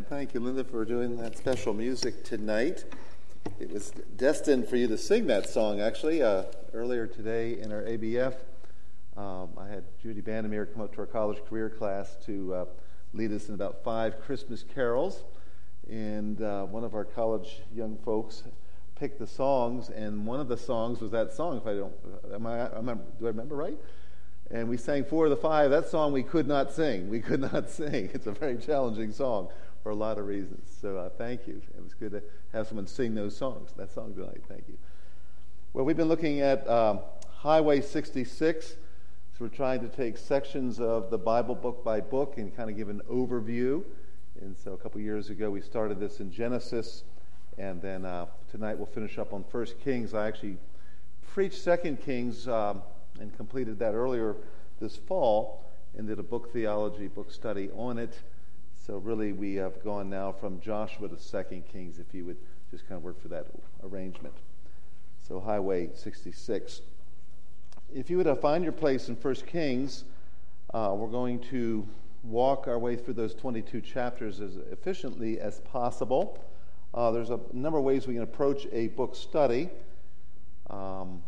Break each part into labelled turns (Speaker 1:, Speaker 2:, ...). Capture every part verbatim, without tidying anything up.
Speaker 1: Thank you, Linda, for doing that special music tonight. It was destined for you to sing that song, actually. Uh, earlier today in our A B F, um, I had Judy Bandemir come up to our college career class to uh, lead us in about five Christmas carols. And uh, one of our college young folks picked the songs, and one of the songs was that song, if I don't, am I, am I, do I remember right? And we sang four of the five. That song we could not sing. We could not sing. It's a very challenging song for a lot of reasons. So uh, thank you. It was good to have someone sing those songs, that song tonight. Thank you. Well, we've been looking at um, Highway sixty-six. So we're trying to take sections of the Bible book by book and kind of give an overview. And so a couple years ago we started this in Genesis. And then uh, tonight we'll finish up on First Kings. I actually preached Second Kings um, and completed that earlier this fall and did a book theology, book study on it. So really we have gone now from Joshua to Second Kings, if you would just kind of work for that arrangement. So Highway sixty-six. If you would uh, find your place in First Kings, uh, we're going to walk our way through those twenty-two chapters as efficiently as possible. Uh, there's a number of ways we can approach a book study. Um,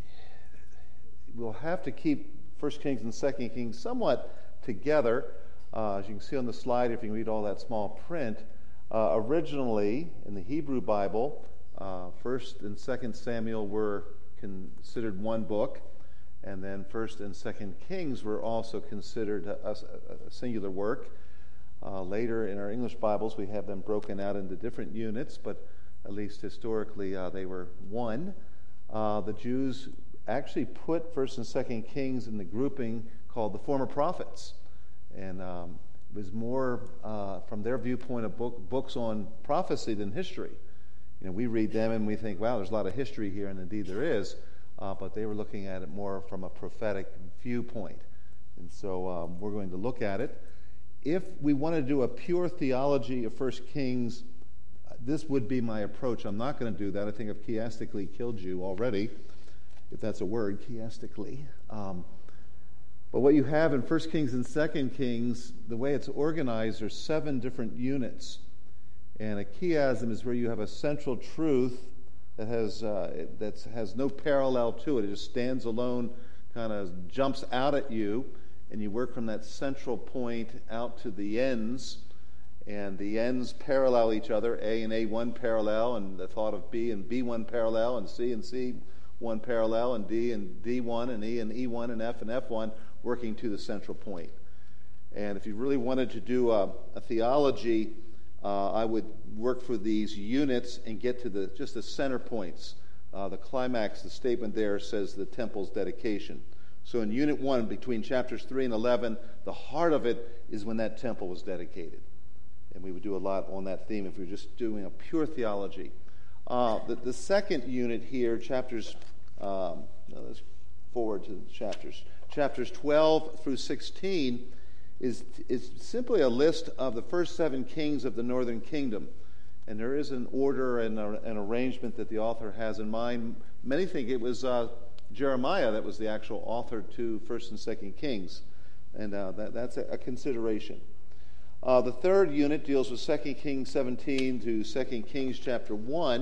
Speaker 1: we'll have to keep First Kings and Second Kings somewhat together. Uh, as you can see on the slide, if you can read all that small print, uh, originally in the Hebrew Bible, uh, First and Second Samuel were considered one book, and then First and Second Kings were also considered a, a, a singular work. Uh, later in our English Bibles, we have them broken out into different units, but at least historically uh, they were one. Uh, the Jews actually put First and Second Kings in the grouping called the former prophets. And um, it was more, uh, from their viewpoint, of book, books on prophecy than history. You know, we read them and we think, wow, there's a lot of history here, and indeed there is. Uh, but they were looking at it more from a prophetic viewpoint. And so um, we're going to look at it. If we want to do a pure theology of First Kings, this would be my approach. I'm not going to do that. I think I've chiastically killed you already, if that's a word, chiastically. Um, But what you have in First Kings and Second Kings, the way it's organized, are seven different units. And a chiasm is where you have a central truth that has uh, that has no parallel to it. It just stands alone, kind of jumps out at you, and you work from that central point out to the ends. And the ends parallel each other. A and A one parallel, and the thought of B and B one parallel, and C and C one parallel, and D and D one, and E and E one, and F and F one, working to the central point. And if you really wanted to do a, a theology, uh, I would work for these units and get to the just the center points. Uh, the climax, the statement there says the temple's dedication. So in Unit one, between chapters three and eleven, the heart of it is when that temple was dedicated. And we would do a lot on that theme if we were just doing a pure theology. Uh, the, the second unit here, chapters, um, no, let's forward to the chapters. Chapters twelve through sixteen is, is simply a list of the first seven kings of the northern kingdom. And there is an order and a, an arrangement that the author has in mind. Many think it was uh, Jeremiah that was the actual author to First and Second Kings. And uh, that, that's a, a consideration. Uh, the third unit deals with Second Kings seventeen to Second Kings chapter one.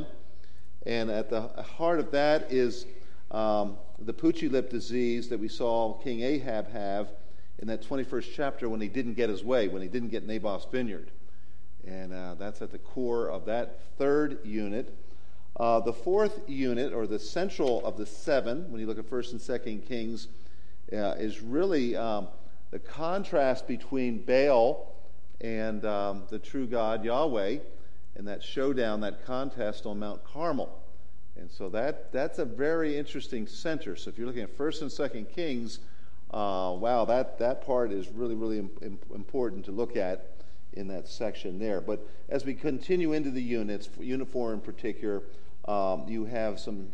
Speaker 1: And at the heart of that is um, the Pucci lip disease that we saw King Ahab have in that twenty-first chapter when he didn't get his way, when he didn't get Naboth's vineyard. And uh, that's at the core of that third unit. Uh, the fourth unit, or the central of the seven, when you look at First and Second Kings, uh, is really um, the contrast between Baal and um, the true God, Yahweh, and that showdown, that contest on Mount Carmel. And so that that's a very interesting center. So if you're looking at First and Second Kings, uh, wow, that, that part is really, really im- important to look at in that section there. But as we continue into the units, Unit four in particular, um, you have some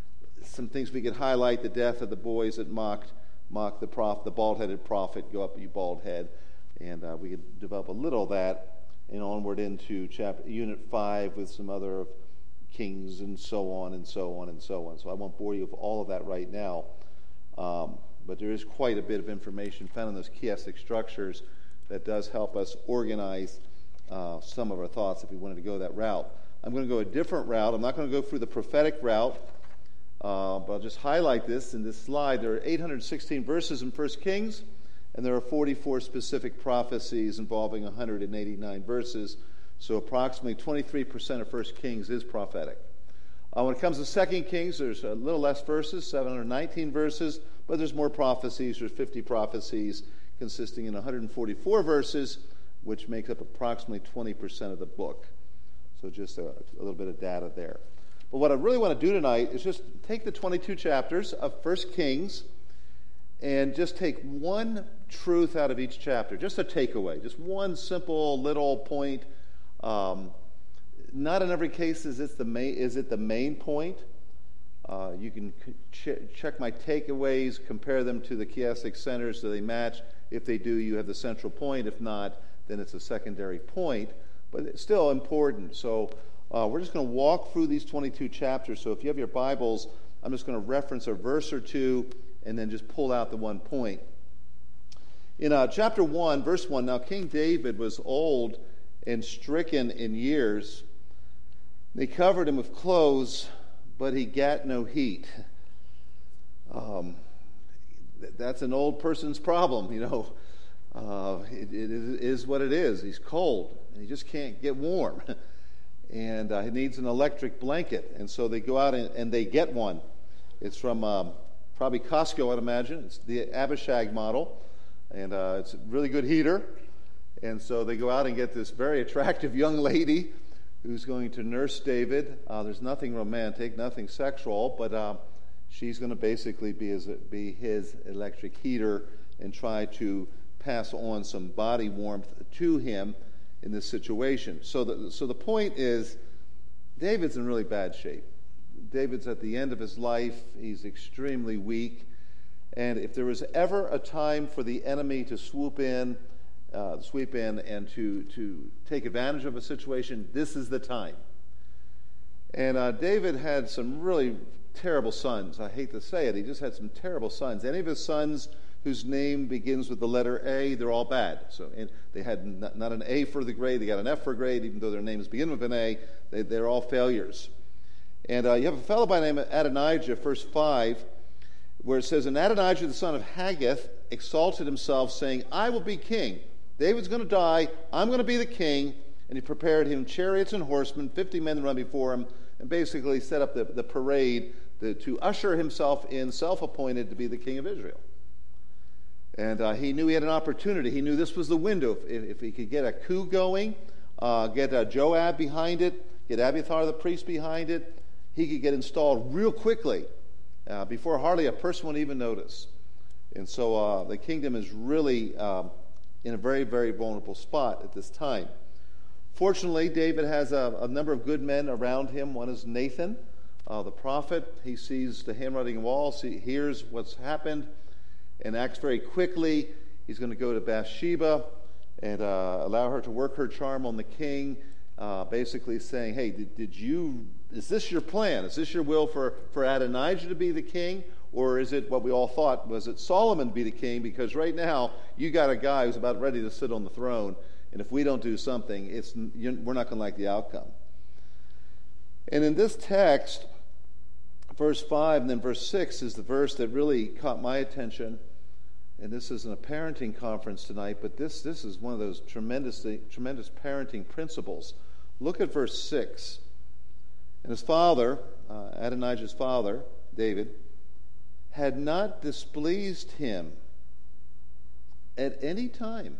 Speaker 1: some things we could highlight: the death of the boys that mocked mocked the prophet, the bald-headed prophet. Go up, you bald head, and uh, we could develop a little of that and onward into chapter Unit five with some other kings and so on and so on and so on. So I won't bore you with all of that right now. Um, but there is quite a bit of information found in those chiastic structures that does help us organize uh, some of our thoughts if we wanted to go that route. I'm going to go a different route. I'm not going to go through the prophetic route, uh, but I'll just highlight this in this slide. There are eight hundred sixteen verses in First Kings, and there are forty-four specific prophecies involving one hundred eighty-nine verses. So approximately twenty-three percent of First Kings is prophetic. Uh, when it comes to Second Kings, there's a little less verses, seven hundred nineteen verses, but there's more prophecies. There's fifty prophecies consisting in one hundred forty-four verses, which makes up approximately twenty percent of the book. So just a, a little bit of data there. But what I really want to do tonight is just take the twenty-two chapters of First Kings and just take one truth out of each chapter, just a takeaway, just one simple little point. Um, not in every case is it the main, is it the main point. Uh, you can ch- check my takeaways, compare them to the chiastic centers. Do they match? If they do, you have the central point. If not, then it's a secondary point. But it's still important. So uh, we're just going to walk through these twenty-two chapters. So if you have your Bibles, I'm just going to reference a verse or two and then just pull out the one point. In uh, chapter one, verse one, now King David was old and stricken in years. They covered him with clothes, but he gat no heat. Um, that's an old person's problem, you know. Uh, it, it is what it is. He's cold, and he just can't get warm. and uh, he needs an electric blanket, and so they go out and, and they get one. It's from um, probably Costco, I'd imagine. It's the Abishag model, and uh, it's a really good heater. And so they go out and get this very attractive young lady who's going to nurse David. Uh, there's nothing romantic, nothing sexual, but uh, she's going to basically be his, be his electric heater and try to pass on some body warmth to him in this situation. So the, so the point is, David's in really bad shape. David's at the end of his life. He's extremely weak. And if there was ever a time for the enemy to swoop in, Uh, sweep in and to, to take advantage of a situation, this is the time. And uh, David had some really terrible sons. I hate to say it. He just had some terrible sons. Any of his sons whose name begins with the letter A, they're all bad. So and they had not, not an A for the grade. They got an F for grade, even though their names begin with an A. They, they're all failures. And uh, you have a fellow by the name of Adonijah, verse five, where it says, And Adonijah, the son of Haggith, exalted himself, saying, I will be king. David's going to die. I'm going to be the king. And he prepared him chariots and horsemen, fifty men to run before him, and basically set up the, the parade the, to usher himself in, self-appointed to be the king of Israel. And uh, he knew he had an opportunity. He knew this was the window. If, if he could get a coup going, uh, get uh, Joab behind it, get Abiathar the priest behind it, he could get installed real quickly uh, before hardly a person would even notice. And so uh, the kingdom is really Um, in a very, very vulnerable spot at this time. Fortunately, David has a, a number of good men around him. One is Nathan, uh, the prophet. He sees the handwriting on the wall, see, hears what's happened, and acts very quickly. He's going to go to Bathsheba and uh, allow her to work her charm on the king, uh, basically saying, hey, did, did you, is this your plan? Is this your will for, for Adonijah to be the king? Or is it what we all thought, was it Solomon be the king? Because right now, you got a guy who's about ready to sit on the throne, and if we don't do something, it's we're not going to like the outcome. And in this text, verse five and then verse six is the verse that really caught my attention. And this isn't a parenting conference tonight, but this, this is one of those tremendously, tremendous parenting principles. Look at verse six. And his father, uh, Adonijah's father, David, had not displeased him at any time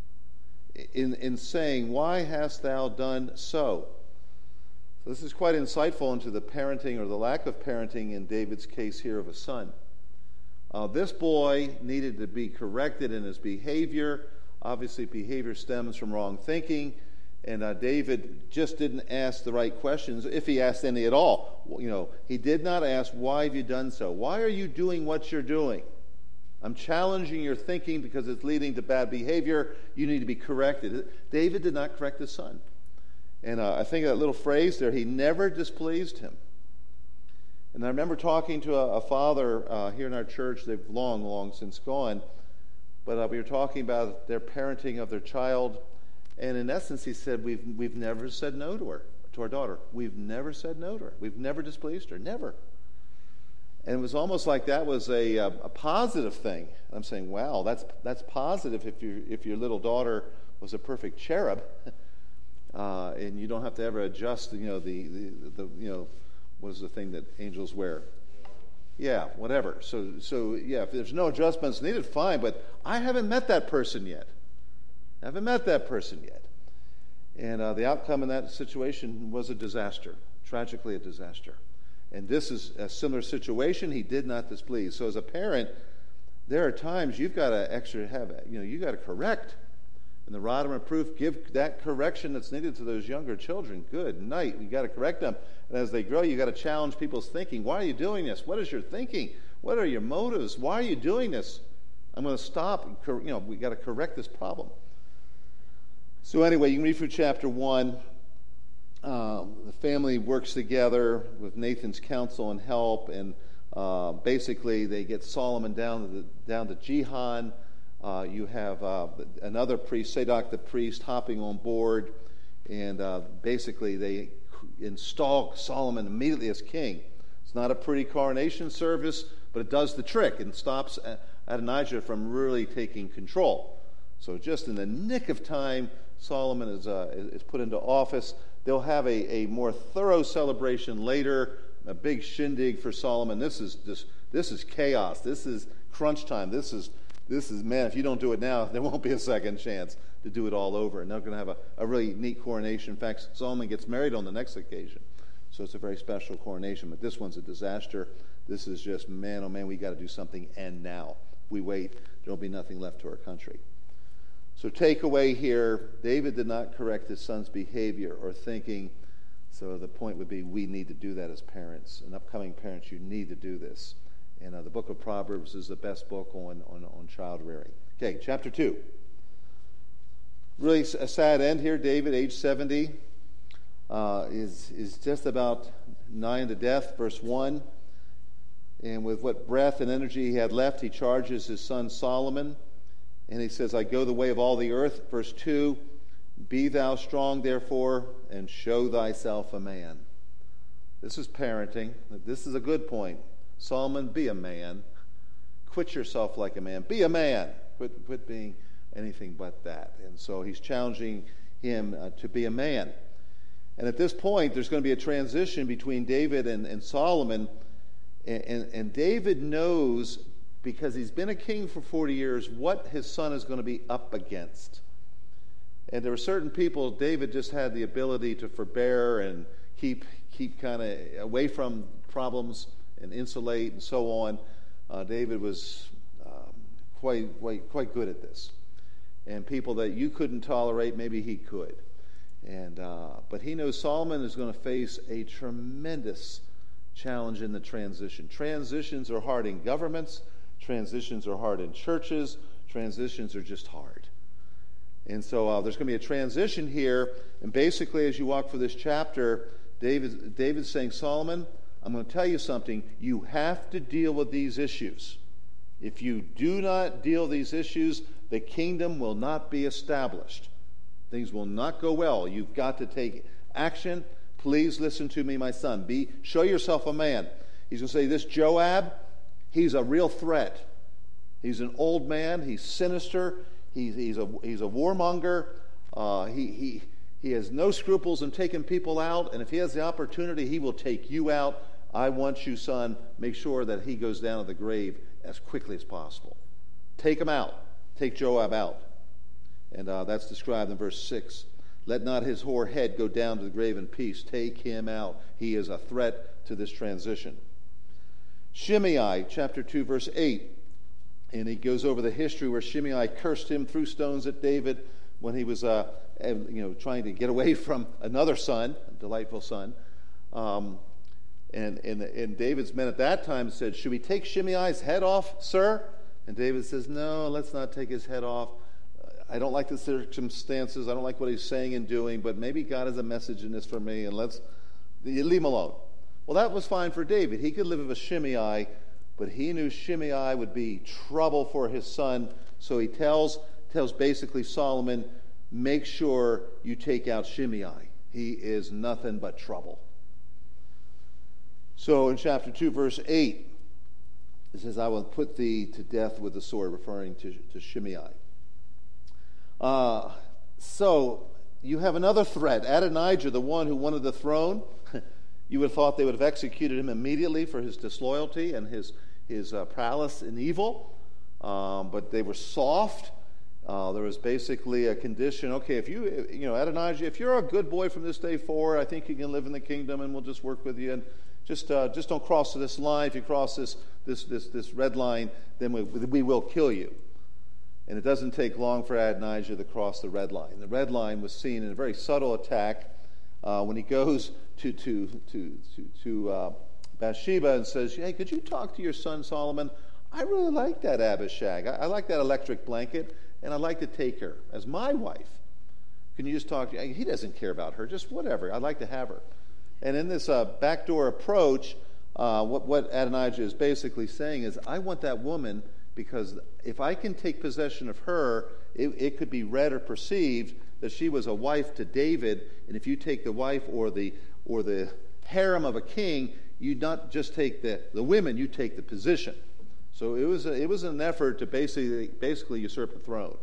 Speaker 1: in, in saying, Why hast thou done so? So this is quite insightful into the parenting or the lack of parenting in David's case here of a son. Uh, this boy needed to be corrected in his behavior. Obviously, behavior stems from wrong thinking. And uh, David just didn't ask the right questions, if he asked any at all. You know, he did not ask, why have you done so? Why are you doing what you're doing? I'm challenging your thinking because it's leading to bad behavior. You need to be corrected. David did not correct his son. And uh, I think that little phrase there, he never displeased him. And I remember talking to a, a father uh, here in our church. They've long, long since gone. But uh, we were talking about their parenting of their child. And in essence, he said, we've, we've never said no to her, to our daughter. We've never said no to her. We've never displeased her, never. And it was almost like that was a, a, a positive thing. I'm saying, wow, that's that's positive if, you, if your little daughter was a perfect cherub, uh, and you don't have to ever adjust, you know, the, the, the you know, what is the thing that angels wear? Yeah, whatever. So, so yeah, if there's no adjustments needed, fine, but I haven't met that person yet. I haven't met that person yet. And uh, the outcome in that situation was a disaster, tragically a disaster. And this is a similar situation. He did not displease. So as a parent, there are times you've got to extra have, you know, you got to correct. And the rod of reproof, give that correction that's needed to those younger children. Good night. You got to correct them. And as they grow, you got to challenge people's thinking. Why are you doing this? What is your thinking? What are your motives? Why are you doing this? I'm going to stop. And cor- you know, we got to correct this problem. So anyway, you can read through chapter one. Um, the family works together with Nathan's counsel and help, and uh, basically they get Solomon down to the, down to Gihon. Uh, you have uh, another priest, Zadok the priest, hopping on board, and uh, basically they install Solomon immediately as king. It's not a pretty coronation service, but it does the trick and stops Adonijah from really taking control. So just in the nick of time, Solomon is uh, is put into office. They'll have a, a more thorough celebration later, a big shindig for Solomon. This is just this is chaos. This is crunch time. This is this is man. If you don't do it now, there won't be a second chance to do it all over. And they're going to have a, a really neat coronation. In fact, Solomon gets married on the next occasion, so it's a very special coronation. But this one's a disaster. This is just man, oh man, we got to do something. And now, if we wait, there'll be nothing left to our country. So takeaway here, David did not correct his son's behavior or thinking. So the point would be we need to do that as parents. And upcoming parents, you need to do this. And uh, the book of Proverbs is the best book on, on, on child rearing. Okay, chapter two. Really a sad end here. David, age seventy, uh, is, is just about nigh unto death, verse one. And with what breath and energy he had left, he charges his son Solomon. And he says, I go the way of all the earth. Verse two, be thou strong, therefore, and show thyself a man. This is parenting. This is a good point. Solomon, be a man. Quit yourself like a man. Be a man. Quit, quit being anything but that. And so he's challenging him uh, to be a man. And at this point, there's going to be a transition between David and, and Solomon. And, and, and David knows, because he's been a king for forty years, what his son is going to be up against. And there were certain people David just had the ability to forbear and keep keep kind of away from problems and insulate and so on. Uh, David was um, quite, quite quite good at this. And people that you couldn't tolerate, maybe he could. And uh, but he knows Solomon is going to face a tremendous challenge in the transition. Transitions are hard in governments. Transitions are hard in churches. Transitions are just hard. And so uh, there's going to be a transition here. And basically, as you walk through this chapter, David, David's saying, Solomon, I'm going to tell you something. You have to deal with these issues. If you do not deal with these issues, the kingdom will not be established. Things will not go well. You've got to take action. Please listen to me, my son. Be, show yourself a man. He's going to say, this Joab, he's a real threat. He's an old man. He's sinister. He's, he's a he's a warmonger. Uh, he he he has no scruples in taking people out. And if he has the opportunity, he will take you out. I want you, son. Make sure that he goes down to the grave as quickly as possible. Take him out. Take Joab out. And uh, that's described in verse six. Let not his hoar head go down to the grave in peace. Take him out. He is a threat to this transition. Shimei, chapter two, verse eight. And he goes over the history where Shimei cursed him, threw stones at David when he was uh, you know, trying to get away from another son, a delightful son. Um, and, and, and David's men at that time said, should we take Shimei's head off, sir? And David says, no, let's not take his head off. I don't like the circumstances. I don't like what he's saying and doing, but maybe God has a message in this for me, and let's leave him alone. Well, that was fine for David. He could live with a Shimei, but he knew Shimei would be trouble for his son, so he tells tells basically Solomon, make sure you take out Shimei. He is nothing but trouble. So in chapter two, verse eight, it says, I will put thee to death with the sword, referring to, to Shimei. Uh, so you have another threat. Adonijah, the one who wanted the throne, you would have thought they would have executed him immediately for his disloyalty and his, his uh, prowess in evil. Um, but they were soft. Uh, there was basically a condition, okay, if you, you know, Adonijah, if you're a good boy from this day forward, I think you can live in the kingdom and we'll just work with you. And just uh, just don't cross this line. If you cross this this this, this red line, then we, we will kill you. And it doesn't take long for Adonijah to cross the red line. The red line was seen in a very subtle attack uh, when he goes to to to to, to uh, Bathsheba and says, hey, could you talk to your son Solomon? I really like that Abishag. I, I like that electric blanket, and I'd like to take her as my wife. Can you just talk to him? He doesn't care about her, just whatever. I'd like to have her. And in this uh, backdoor approach, uh, what, what Adonijah is basically saying is, I want that woman because if I can take possession of her, it, it could be read or perceived that she was a wife to David, and if you take the wife or the or the harem of a king, you not just take the, the women, you take the position. So it was a, it was an effort to basically basically usurp the throne.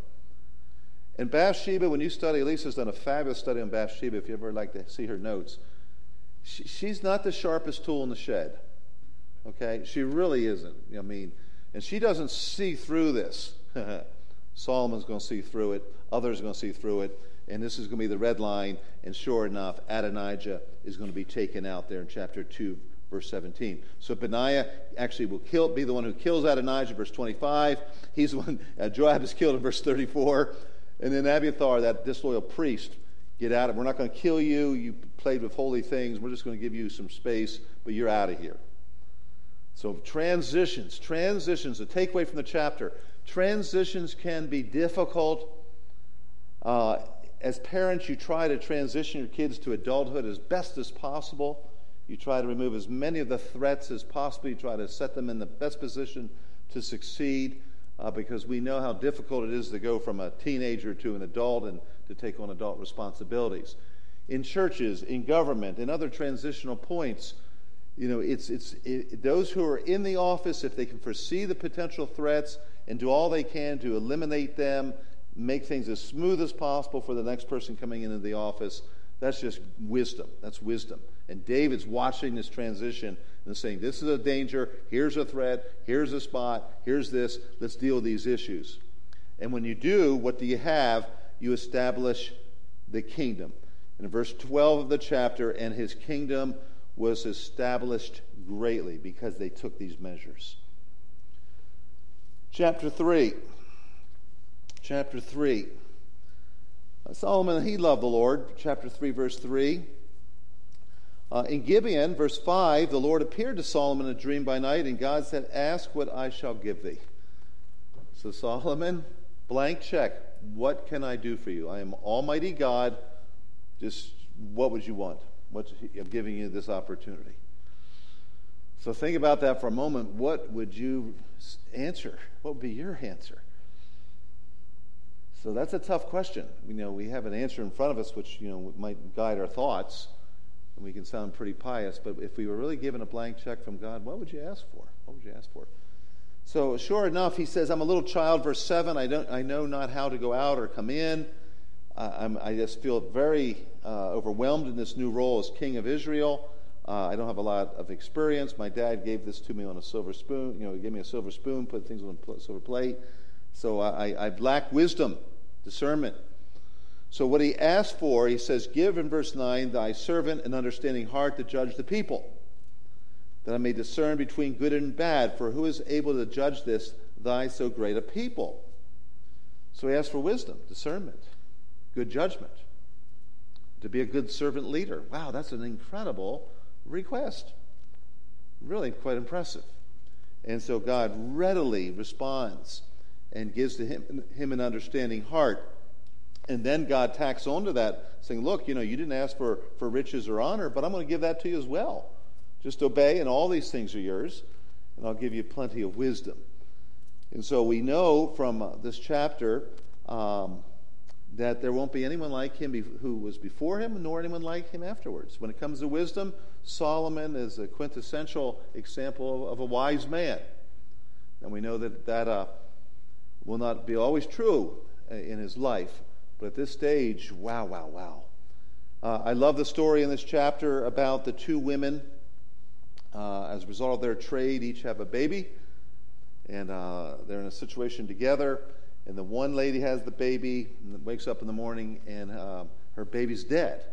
Speaker 1: And Bathsheba, when you study, Lisa's done a fabulous study on Bathsheba, if you ever like to see her notes. She, she's not the sharpest tool in the shed. Okay? She really isn't. I mean, and she doesn't see through this. Solomon's going to see through it. Others are going to see through it. And this is going to be the red line. And sure enough, Adonijah is going to be taken out there in chapter two, verse seventeen. So Benaiah actually will kill, be the one who kills Adonijah, verse twenty-five. He's the one, uh, Joab is killed in verse thirty-four. And then Abiathar, that disloyal priest, get out of it. We're not going to kill you. You played with holy things. We're just going to give you some space, but you're out of here. So transitions, transitions, the takeaway from the chapter. Transitions can be difficult. Uh, as parents, you try to transition your kids to adulthood as best as possible. You try to remove as many of the threats as possible. You try to set them in the best position to succeed uh, because we know how difficult it is to go from a teenager to an adult and to take on adult responsibilities. In churches, in government, in other transitional points, you know, it's it's it, those who are in the office, if they can foresee the potential threats and do all they can to eliminate them, make things as smooth as possible for the next person coming into the office, that's just wisdom. That's wisdom. And David's watching this transition and saying, this is a danger, here's a threat, here's a spot, here's this, let's deal with these issues. And when you do, what do you have? You establish the kingdom. In verse twelve of the chapter, and his kingdom was established greatly because they took these measures. Chapter three. Chapter three. Solomon, he loved the Lord. Chapter three, verse three. Uh, in Gibeon, verse five, the Lord appeared to Solomon in a dream by night, and God said, ask what I shall give thee. So Solomon, blank check. What can I do for you? I am Almighty God. Just what would you want? What's, I'm giving you this opportunity. So think about that for a moment. What would you answer? What would be your answer? So that's a tough question. You know, we have an answer in front of us which, you know, might guide our thoughts, and we can sound pretty pious, but if we were really given a blank check from God, what would you ask for? What would you ask for? So sure enough, he says, I'm a little child, verse seven, I don't I know not how to go out or come in. Uh, I'm, I just feel very uh, overwhelmed in this new role as king of Israel. Uh, I don't have a lot of experience. My dad gave this to me on a silver spoon. You know, he gave me a silver spoon, put things on a silver plate. So I, I lack wisdom, discernment. So what he asked for, he says, give in verse nine, thy servant an understanding heart to judge the people, that I may discern between good and bad. For who is able to judge this, thy so great a people? So he asked for wisdom, discernment, good judgment, to be a good servant leader. Wow, that's an incredible request. Really quite impressive. And so God readily responds and gives to him, him an understanding heart. And then God tacks onto that, saying, look, you know, you didn't ask for, for riches or honor, but I'm going to give that to you as well. Just obey, and all these things are yours, and I'll give you plenty of wisdom. And so we know from uh, this chapter um, that there won't be anyone like him be- who was before him, nor anyone like him afterwards. When it comes to wisdom, Solomon is a quintessential example of, of a wise man. And we know that that uh, will not be always true in his life. But at this stage, wow, wow, wow. Uh, I love the story in this chapter about the two women. Uh, as a result of their trade, each have a baby. And uh, they're in a situation together. And the one lady has the baby, and wakes up in the morning, and uh, her baby's dead.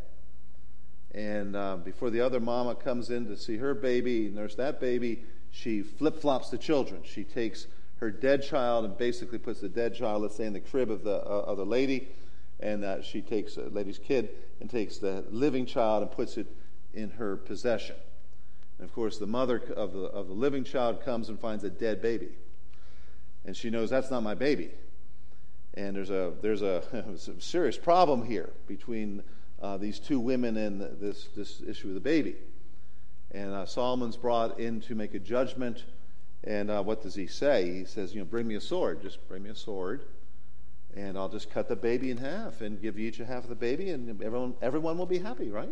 Speaker 1: And uh, before the other mama comes in to see her baby, nurse that baby, she flip-flops the children. She takes her dead child and basically puts the dead child, let's say, in the crib of the uh, other lady, and uh, she takes the lady's kid and takes the living child and puts it in her possession. And of course, the mother of the of the living child comes and finds a dead baby, and she knows that's not my baby. And there's a there's a, a serious problem here between uh, these two women and this this issue of the baby. And uh, Solomon's brought in to make a judgment. And uh, what does he say? He says, you know, bring me a sword. Just bring me a sword, and I'll just cut the baby in half and give you each a half of the baby, and everyone everyone will be happy, right?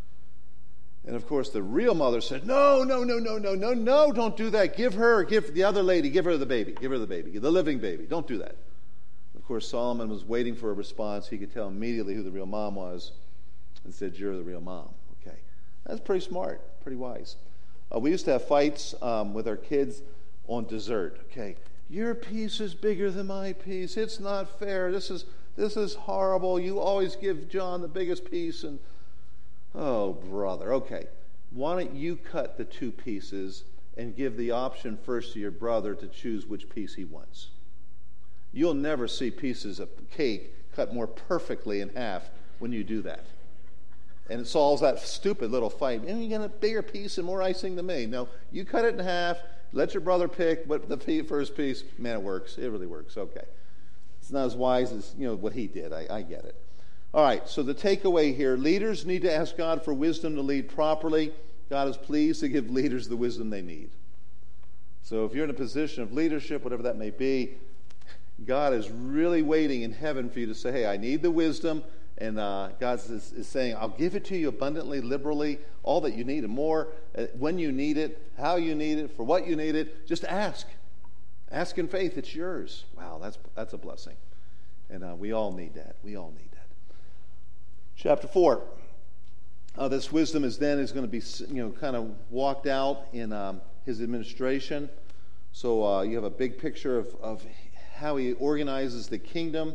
Speaker 1: And of course, the real mother said, no, no, no, no, no, no, no, don't do that. Give her, give the other lady, give her the baby. Give her the baby, the living baby. Don't do that. Of course, Solomon was waiting for a response. He could tell immediately who the real mom was and said, you're the real mom. Okay. That's pretty smart, pretty wise. Uh, we used to have fights um, with our kids on dessert. Okay. Your piece is bigger than my piece. It's not fair. This is this is horrible. You always give John the biggest piece. And oh, brother. Okay. Why don't you cut the two pieces and give the option first to your brother to choose which piece he wants? You'll never see pieces of cake cut more perfectly in half when you do that. And it solves that stupid little fight. And you get a bigger piece and more icing than me. No, you cut it in half. Let your brother pick what the first piece. Man, it works. It really works. Okay. It's not as wise as, you know, what he did. I, I get it. All right, so the takeaway here, leaders need to ask God for wisdom to lead properly. God is pleased to give leaders the wisdom they need. So if you're in a position of leadership, whatever that may be, God is really waiting in heaven for you to say, hey, I need the wisdom. And uh, God is, is saying, I'll give it to you abundantly, liberally, all that you need and more, uh, when you need it, how you need it, for what you need it. Just ask. Ask in faith. It's yours. Wow, that's that's a blessing. And uh, we all need that. We all need that. Chapter four. Uh, this wisdom is then is going to be, you know, kind of walked out in um, his administration. So uh, you have a big picture of, of how he organizes the kingdom.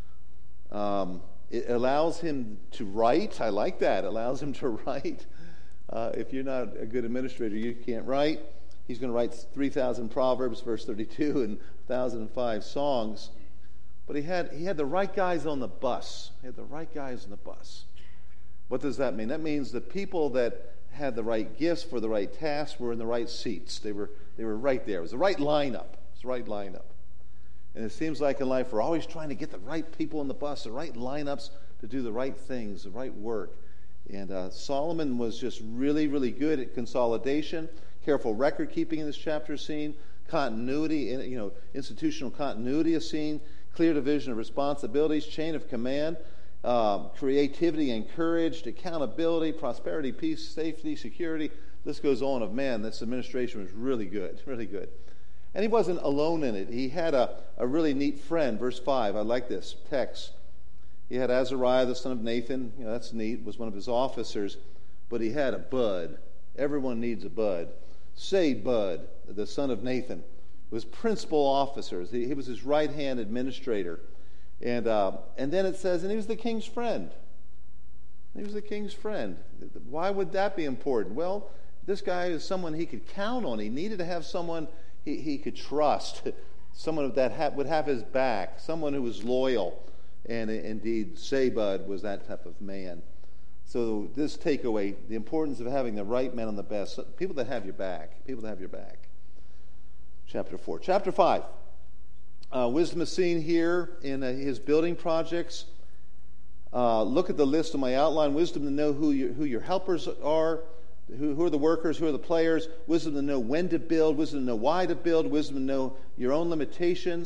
Speaker 1: Um, it allows him to write. I like that. It allows him to write. Uh, if you're not a good administrator, you can't write. He's going to write three thousand Proverbs, verse thirty-two, and one thousand five songs. But he had he had the right guys on the bus. He had the right guys on the bus. What does that mean? That means the people that had the right gifts for the right tasks were in the right seats. They were they were right there. It was the right lineup. It was the right lineup. And it seems like in life we're always trying to get the right people on the bus, the right lineups to do the right things, the right work. And uh, Solomon was just really, really good at consolidation, careful record keeping in this chapter is seen, continuity, you know, institutional continuity is seen, clear division of responsibilities, chain of command, um, creativity and courage, accountability, prosperity, peace, safety, security. This goes on of, man, this administration was really good, really good. And he wasn't alone in it. He had a, a really neat friend. Verse five, I like this text. He had Azariah, the son of Nathan. You know, that's neat. Was one of his officers. But he had a bud. Everyone needs a bud. Say Bud, the son of Nathan, was principal officers. He, he was his right-hand administrator. And uh, and then it says, and he was the king's friend. He was the king's friend. Why would that be important? Well, this guy is someone he could count on. He needed to have someone he, he could trust, someone that ha- would have his back, someone who was loyal. And indeed, Sabud was that type of man. So this takeaway, the importance of having the right men on the best, people that have your back, people that have your back. Chapter four. Chapter five. Uh, wisdom is seen here in uh, his building projects. Uh, look at the list of my outline. Wisdom to know who your, who your helpers are, who, who are the workers, who are the players. Wisdom to know when to build, wisdom to know why to build, wisdom to know your own limitations.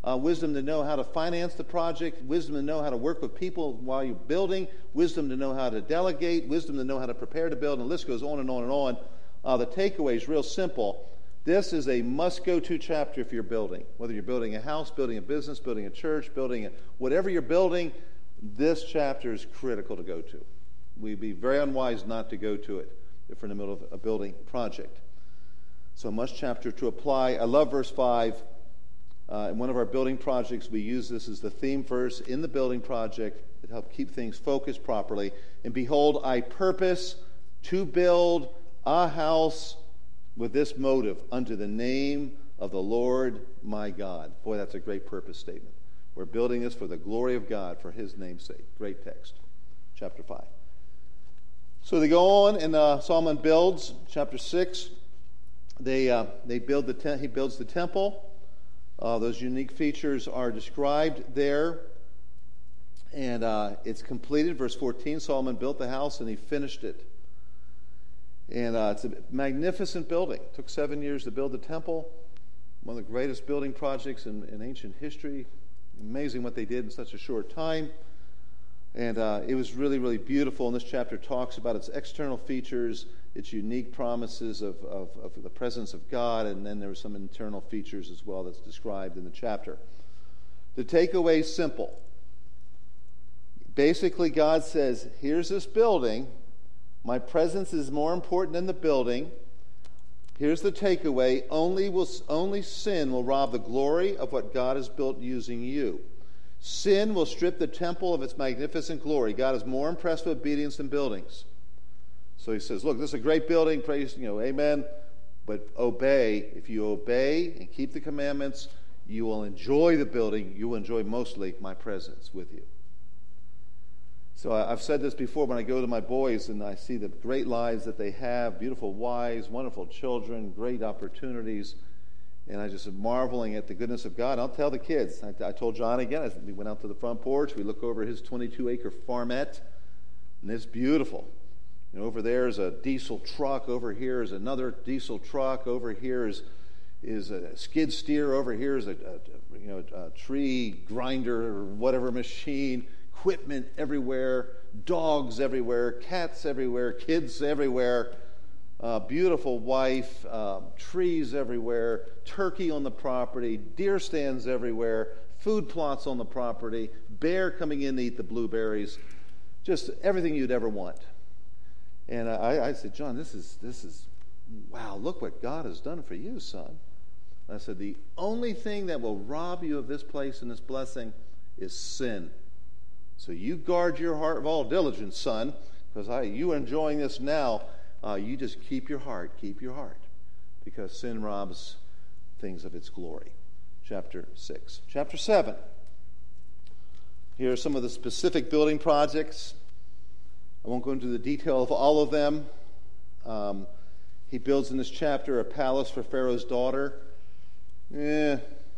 Speaker 1: uh, wisdom to know how to finance the project, wisdom to know how to work with people while you're building, wisdom to know how to delegate, wisdom to know how to prepare to build, and the list goes on and on and on. Uh, the takeaway is real simple. This is a must-go-to chapter if you're building. Whether you're building a house, building a business, building a church, building a, whatever you're building, this chapter is critical to go to. We'd be very unwise not to go to it if we're in the middle of a building project. So a must chapter to apply. I love verse five. Uh, in one of our building projects, we use this as the theme verse in the building project. It helps keep things focused properly. And behold, I purpose to build a house with this motive, unto the name of the Lord my God. Boy, that's a great purpose statement. We're building this for the glory of God, for his name's sake. Great text. Chapter five. So they go on, and uh, Solomon builds. Chapter six, they uh, they build the te- he builds the temple. Uh, those unique features are described there, and uh, it's completed. Verse fourteen, Solomon built the house, and he finished it. And uh, it's a magnificent building. It took seven years to build the temple. One of the greatest building projects in, in ancient history. Amazing what they did in such a short time. And uh, it was really, really beautiful. And this chapter talks about its external features, its unique promises of, of, of the presence of God, and then there were some internal features as well that's described in the chapter. The takeaway is simple. Basically, God says, here's this building. My presence is more important than the building. Here's the takeaway. Only, will, only sin will rob the glory of what God has built using you. Sin will strip the temple of its magnificent glory. God is more impressed with obedience than buildings. So he says, look, this is a great building, praise, you know, amen, but obey. If you obey and keep the commandments, you will enjoy the building. You will enjoy mostly my presence with you. So I've said this before when I go to my boys and I see the great lives that they have, beautiful wives, wonderful children, great opportunities. And I just am marveling at the goodness of God. I'll tell the kids. I, I told John again, as we went out to the front porch, we look over his twenty-two acre farmette, and it's beautiful. You know, over there is a diesel truck. Over here is another diesel truck. Over here is is a skid steer. Over here is a, a you know a tree grinder or whatever machine. Equipment everywhere. Dogs everywhere. Cats everywhere. Kids everywhere. Uh, beautiful wife, uh, trees everywhere, turkey on the property, deer stands everywhere, food plots on the property, bear coming in to eat the blueberries, just everything you'd ever want. And I, I said, John, this is this is wow! Look what God has done for you, son. And I said, the only thing that will rob you of this place and this blessing is sin. So you guard your heart with all diligence, son, because I you are enjoying this now. Uh, you just keep your heart, keep your heart, because sin robs things of its glory. Chapter six. Chapter seven. Here are some of the specific building projects. I won't go into the detail of all of them. Um, he builds in this chapter a palace for Pharaoh's daughter. Eh,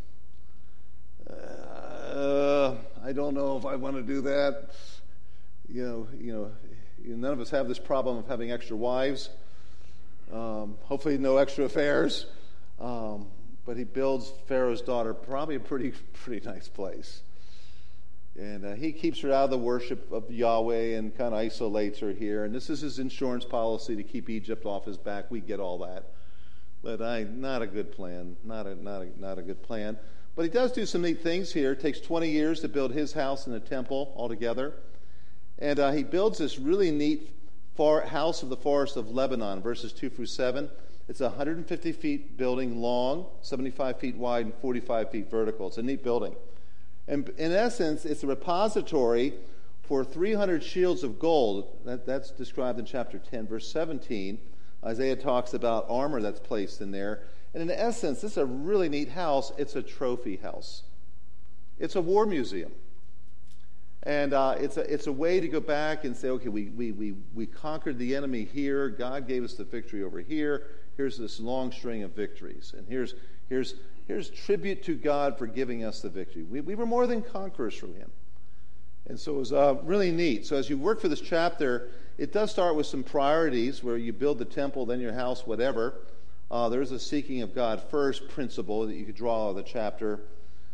Speaker 1: uh, I don't know if I want to do that. You know, you know. None of us have this problem of having extra wives. Um, hopefully no extra affairs. Um, but he builds Pharaoh's daughter probably a pretty pretty nice place. And uh, he keeps her out of the worship of Yahweh and kind of isolates her here. And this is his insurance policy to keep Egypt off his back. We get all that. But I, not a good plan. Not a, not, a, not a good plan. But he does do some neat things here. It takes twenty years to build his house and the temple altogether. And uh, he builds this really neat far house of the forest of Lebanon, verses two through seven. It's a one hundred fifty feet building long, seventy-five feet wide, and forty-five feet vertical. It's a neat building. And in essence, it's a repository for three hundred shields of gold. That, that's described in chapter ten, verse seventeen. Isaiah talks about armor that's placed in there. And in essence, this is a really neat house. It's a trophy house. It's a war museum. And uh, it's a it's a way to go back and say, okay, we, we we we conquered the enemy here. God gave us the victory over here. Here's this long string of victories, and here's here's here's tribute to God for giving us the victory. We we were more than conquerors through Him, and so it was uh, really neat. So as you work for this chapter, it does start with some priorities where you build the temple, then your house, whatever. Uh, there's a seeking of God first principle that you could draw out of the chapter.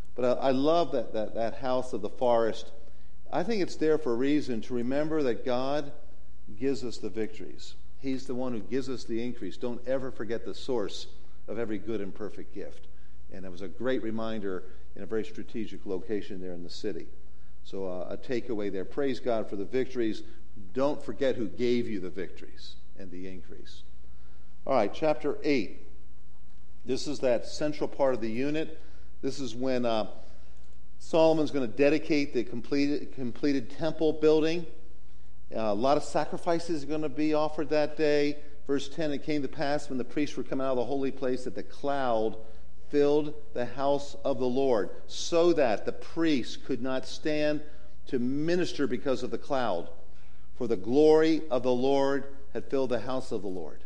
Speaker 1: But I, I love that, that, that house of the forest. I think it's there for a reason, to remember that God gives us the victories. He's the one who gives us the increase. Don't ever forget the source of every good and perfect gift. And it was a great reminder in a very strategic location there in the city. So uh, a takeaway there. Praise God for the victories. Don't forget who gave you the victories and the increase. All right, chapter eight. This is that central part of the unit. This is when uh, Solomon's going to dedicate the completed, completed temple building. Uh, a lot of sacrifices are going to be offered that day. Verse ten, it came to pass when the priests were coming out of the holy place that the cloud filled the house of the Lord, so that the priests could not stand to minister because of the cloud. For the glory of the Lord had filled the house of the Lord.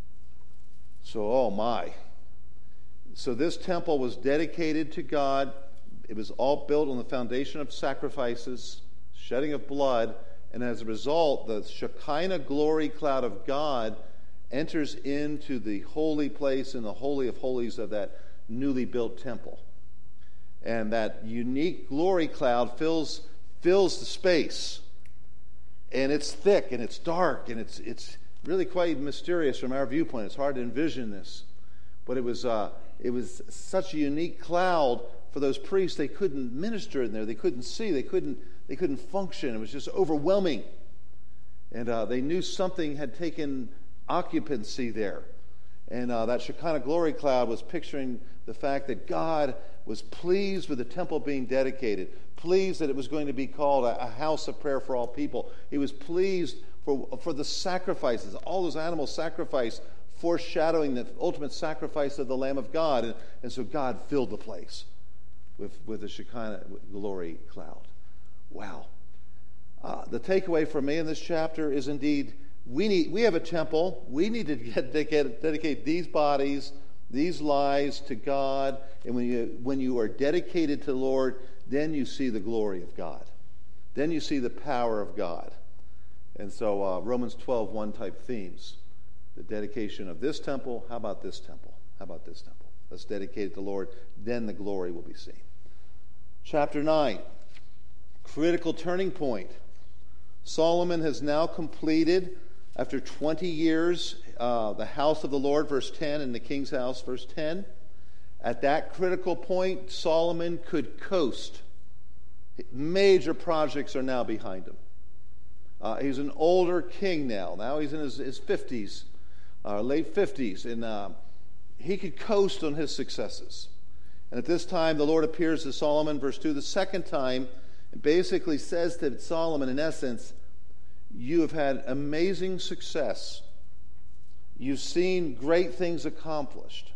Speaker 1: So, oh my. So this temple was dedicated to God. It was all built on the foundation of sacrifices, shedding of blood, and as a result, the Shekinah glory cloud of God enters into the holy place and the Holy of Holies of that newly built temple. And that unique glory cloud fills fills the space. And it's thick and it's dark and it's it's really quite mysterious from our viewpoint. It's hard to envision this. But it was uh, it was such a unique cloud for those priests. They couldn't minister in there. They couldn't see. They couldn't they couldn't function. It was just overwhelming. And uh, they knew something had taken occupancy there. And uh, that Shekinah glory cloud was picturing the fact that God was pleased with the temple being dedicated, pleased that it was going to be called a, a house of prayer for all people. He was pleased for, for the sacrifices, all those animal sacrifice, foreshadowing the ultimate sacrifice of the Lamb of God. And, and so God filled the place with, with the Shekinah glory cloud. Wow. Uh, the takeaway for me in this chapter is indeed, we need we have a temple. We need to get, dedicate, dedicate these bodies, these lives to God. And when you when you are dedicated to the Lord, then you see the glory of God. Then you see the power of God. And so uh, Romans twelve one type themes. The dedication of this temple. How about this temple? How about this temple? Let's dedicate it to the Lord. Then the glory will be seen. Chapter nine. Critical turning point. Solomon has now completed, after twenty years, uh, the house of the Lord, verse ten, and the king's house, verse ten. At that critical point, Solomon could coast. Major projects are now behind him. Uh, he's an older king now. Now he's in his, his fifties, uh, late fifties, and uh, he could coast on his successes. And at this time, the Lord appears to Solomon, verse two, the second time, and basically says to Solomon, in essence, you have had amazing success. You've seen great things accomplished.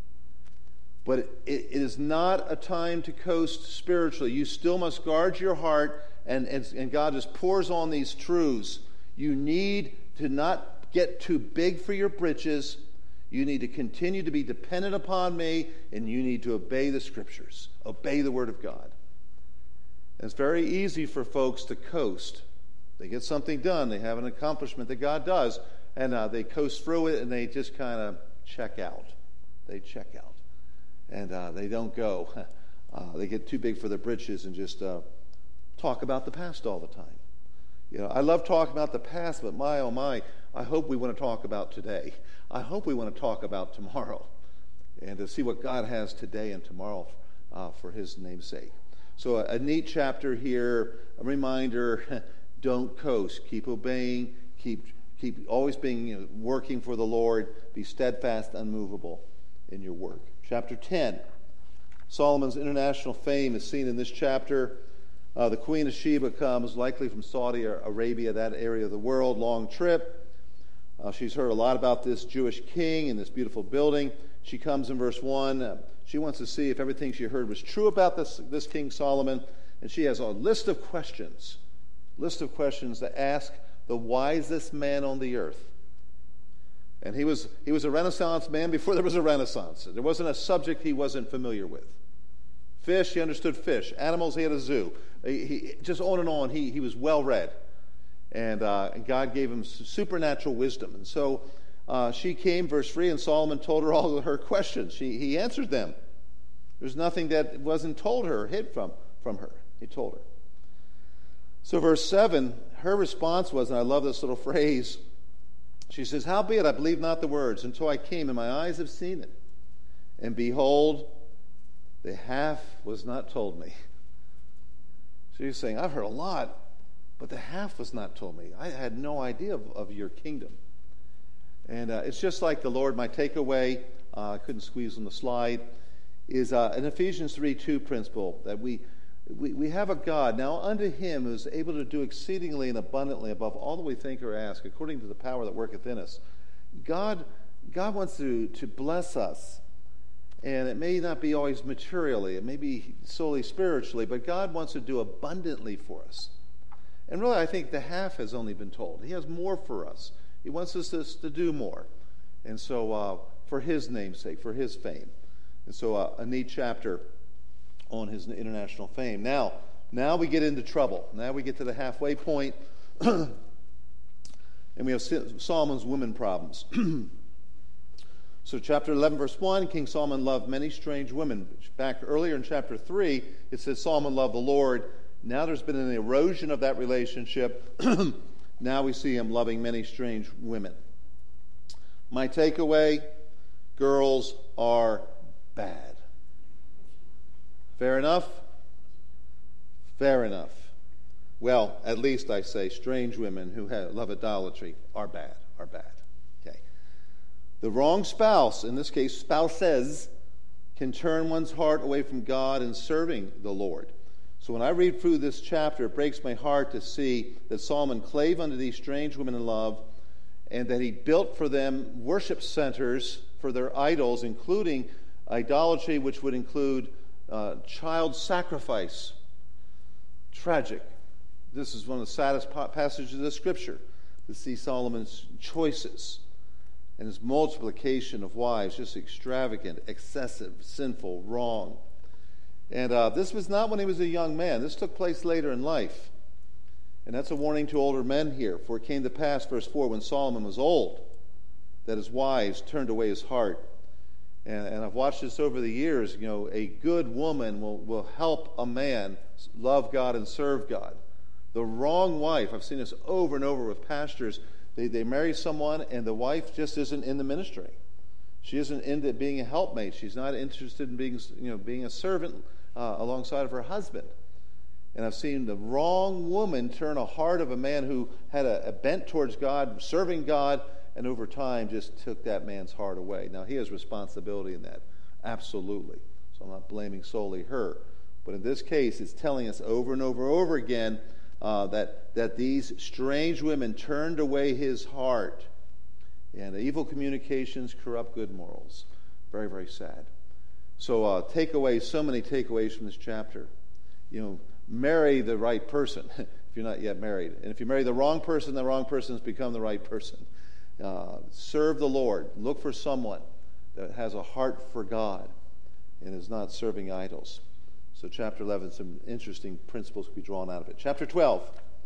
Speaker 1: But it, it is not a time to coast spiritually. You still must guard your heart, and, and, and God just pours on these truths. You need to not get too big for your britches. You need to continue to be dependent upon me, and you need to obey the Scriptures. Obey the Word of God. And it's very easy for folks to coast. They get something done. They have an accomplishment that God does, and uh, they coast through it, and they just kind of check out. They check out. And uh, they don't go. Uh, they get too big for their britches and just uh, talk about the past all the time. You know, I love talking about the past, but my, oh my, I hope we want to talk about today. I hope we want to talk about tomorrow and to see what God has today and tomorrow uh, for His name's sake. So a, a neat chapter here, a reminder, don't coast. Keep obeying. Keep keep always being you know, working for the Lord. Be steadfast, unmovable in your work. Chapter ten. Solomon's international fame is seen in this chapter. Uh, the Queen of Sheba comes, likely from Saudi Arabia, that area of the world, long trip. Uh, she's heard a lot about this Jewish king and this beautiful building. She comes in verse one. Uh, she wants to see if everything she heard was true about this, this King Solomon. And she has a list of questions, list of questions to ask the wisest man on the earth. And he was he was a Renaissance man before there was a Renaissance. There wasn't a subject he wasn't familiar with. Fish, he understood fish. Animals, he had a zoo. He, he, just on and on, he, he was well-read. And, uh, and God gave him supernatural wisdom. And so uh, she came, verse three, and Solomon told her all of her questions. She, he answered them. There's nothing that wasn't told her or hid from, from her. He told her. So verse seven, her response was, and I love this little phrase, she says, howbeit I believe not the words until I came, and my eyes have seen it. And behold, the half was not told me. She's saying, I've heard a lot, but the half was not told me. I had no idea of, of your kingdom. And uh, it's just like the Lord, my takeaway, uh, I couldn't squeeze on the slide, is uh, an Ephesians three two principle that we, we we have a God, now unto him who is able to do exceedingly and abundantly above all that we think or ask, according to the power that worketh in us. God, God wants to, to bless us. And it may not be always materially, it may be solely spiritually, but God wants to do abundantly for us. And really, I think the half has only been told. He has more for us. He wants us to, to do more. And so, uh, for his name's sake, for his fame. And so, uh, a neat chapter on his international fame. Now, now we get into trouble. Now we get to the halfway point, and we have Solomon's women problems. So chapter eleven, verse one, King Solomon loved many strange women. Back earlier in chapter three, it says Solomon loved the Lord. Now there's been an erosion of that relationship. Now we see him loving many strange women. My takeaway, girls are bad. Fair enough? Fair enough. Well, at least I say strange women who have, love idolatry are bad, are bad. The wrong spouse, in this case spouses, can turn one's heart away from God and serving the Lord. So when I read through this chapter, it breaks my heart to see that Solomon clave unto these strange women in love, and that he built for them worship centers for their idols, including idolatry, which would include uh, child sacrifice. Tragic. This is one of the saddest passages of the Scripture, to see Solomon's choices and his multiplication of wives, just extravagant, excessive, sinful, wrong. And uh, this was not when he was a young man. This took place later in life. And that's a warning to older men here. For it came to pass, verse four, when Solomon was old, that his wives turned away his heart. And, and I've watched this over the years. You know, a good woman will, will help a man love God and serve God. The wrong wife, I've seen this over and over with pastors. They, they marry someone, and the wife just isn't in the ministry. She isn't into being a helpmate. She's not interested in being, you know, being a servant uh, alongside of her husband. And I've seen the wrong woman turn a heart of a man who had a, a bent towards God, serving God, and over time just took that man's heart away. Now, he has responsibility in that, absolutely. So I'm not blaming solely her. But in this case, it's telling us over and over and over again Uh, that, that these strange women turned away his heart. And evil communications corrupt good morals. Very, very sad. So uh, takeaways, so many takeaways from this chapter. You know, marry the right person if you're not yet married. And if you marry the wrong person, the wrong person has become the right person. Uh, serve the Lord. Look for someone that has a heart for God and is not serving idols. So chapter eleven, some interesting principles to be drawn out of it. Chapter twelve.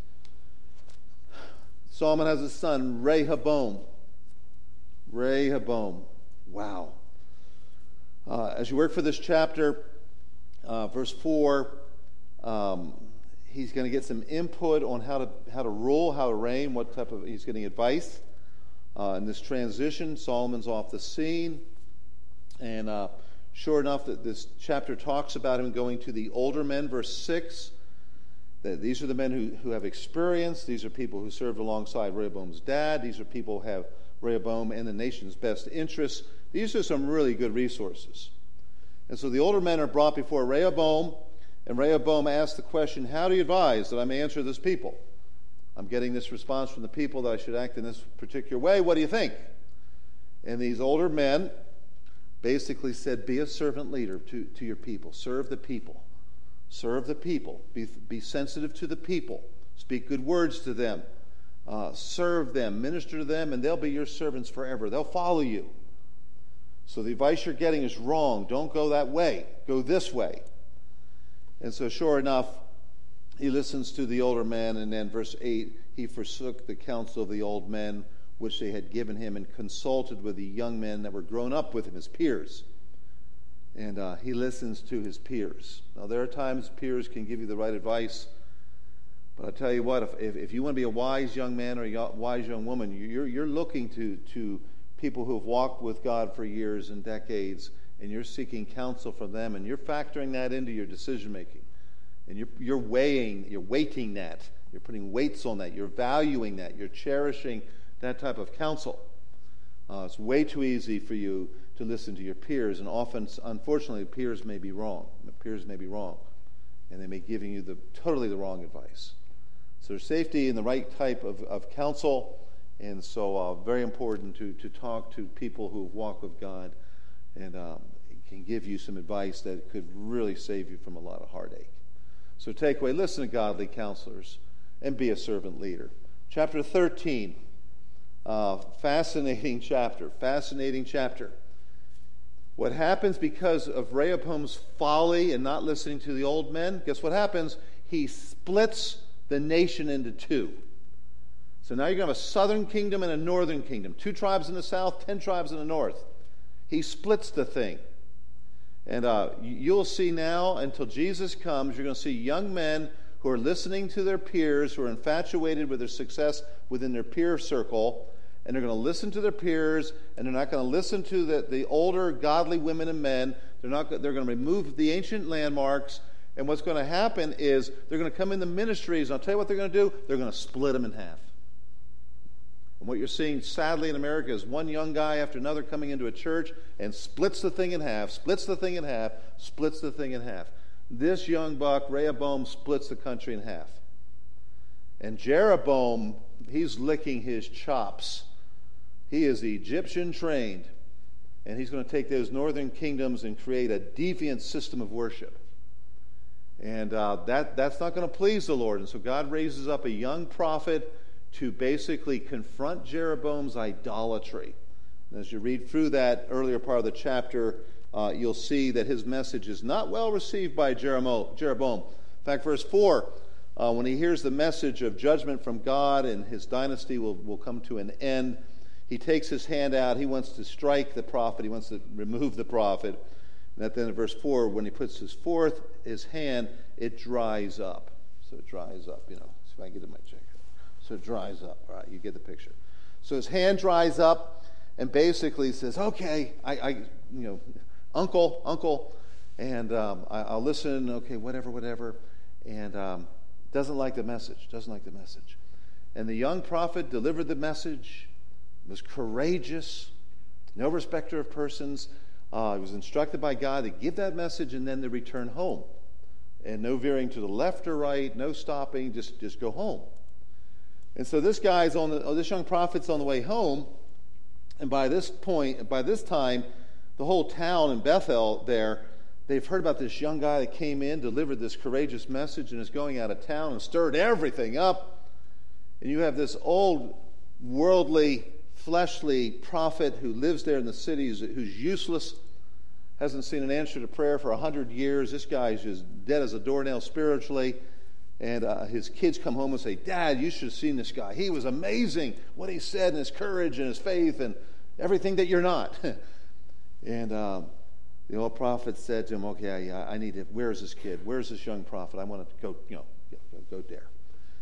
Speaker 1: Solomon has a son, Rehoboam. Rehoboam. Wow. Uh, as you work for this chapter, uh, verse four, um, he's going to get some input on how to how to rule, how to reign, what type of, he's getting advice. Uh, in this transition, Solomon's off the scene. And uh, sure enough, that this chapter talks about him going to the older men, verse six. That these are the men who, who have experience. These are people who served alongside Rehoboam's dad. These are people who have Rehoboam and the nation's best interests. These are some really good resources. And so the older men are brought before Rehoboam, and Rehoboam asks the question, how do you advise that I may answer this people? I'm getting this response from the people that I should act in this particular way. What do you think? And these older men basically said, be a servant leader to, to your people. Serve the people. Serve the people. Be, be sensitive to the people. Speak good words to them. Uh, serve them. Minister to them, and they'll be your servants forever. They'll follow you. So the advice you're getting is wrong. Don't go that way. Go this way. And so sure enough, he listens to the older men, and then verse eight, he forsook the counsel of the old men, which they had given him, and consulted with the young men that were grown up with him, his peers. And uh, he listens to his peers. Now, there are times peers can give you the right advice, but I'll tell you what, if, if, if you want to be a wise young man or a wise young woman, you're, you're looking to, to people who have walked with God for years and decades, and you're seeking counsel from them, and you're factoring that into your decision-making. And you're, you're weighing, you're weighting that. You're putting weights on that. You're valuing that. You're cherishing that type of counsel. Uh, it's way too easy for you to listen to your peers, and often, unfortunately, peers may be wrong. Peers may be wrong, and they may be giving you the totally the wrong advice. So there's safety in the right type of, of counsel, and so uh, very important to, to talk to people who walk with God and um, can give you some advice that could really save you from a lot of heartache. So takeaway, listen to godly counselors and be a servant leader. Chapter thirteen, uh, fascinating chapter, fascinating chapter. What happens because of Rehoboam's folly and not listening to the old men? Guess what happens? He splits the nation into two. So now you're going to have a southern kingdom and a northern kingdom. Two tribes in the south, ten tribes in the north. He splits the thing. And uh, you'll see now, until Jesus comes, you're going to see young men who are listening to their peers, who are infatuated with their success within their peer circle, and they're going to listen to their peers, and they're not going to listen to the, the older godly women and men. They're not. They're going to remove the ancient landmarks, and what's going to happen is they're going to come in the ministries, and I'll tell you what they're going to do. They're going to split them in half. And what you're seeing, sadly, in America is one young guy after another coming into a church and splits the thing in half, splits the thing in half, splits the thing in half. This young buck, Rehoboam, splits the country in half. And Jeroboam, he's licking his chops. He is Egyptian trained, and he's going to take those northern kingdoms and create a deviant system of worship. And uh, that that's not going to please the Lord. And so God raises up a young prophet to basically confront Jeroboam's idolatry. And as you read through that earlier part of the chapter, uh, you'll see that his message is not well received by Jeroboam. In fact, verse four, uh, when he hears the message of judgment from God and his dynasty will, will come to an end, he takes his hand out. He wants to strike the prophet. He wants to remove the prophet. And at the end of verse four, when he puts his forth, his hand, it dries up. So it dries up, you know. See if I can get it in my check. So it dries up. All right, you get the picture. So his hand dries up, and basically says, okay, I, I you know, uncle, uncle, and um, I, I'll listen, okay, whatever, whatever. And um, doesn't like the message, doesn't like the message. And the young prophet delivered the message, was courageous, no respecter of persons. Uh, he was instructed by God to give that message and then to return home. And no veering to the left or right, no stopping, just, just go home. And so this guy's on the, oh, this young prophet's on the way home, and by this point, by this time, the whole town in Bethel there, they've heard about this young guy that came in, delivered this courageous message, and is going out of town and stirred everything up. And you have this old, worldly, fleshly prophet who lives there in the city, who's, who's useless, hasn't seen an answer to prayer for a hundred years. This guy's just dead as a doornail spiritually. And uh, his kids come home and say, Dad, you should have seen this guy. He was amazing, what he said, and his courage and his faith and everything that you're not. And um, the old prophet said to him, okay, I, I need to, where's this kid? Where's this young prophet? I want to go, you know, go, go there.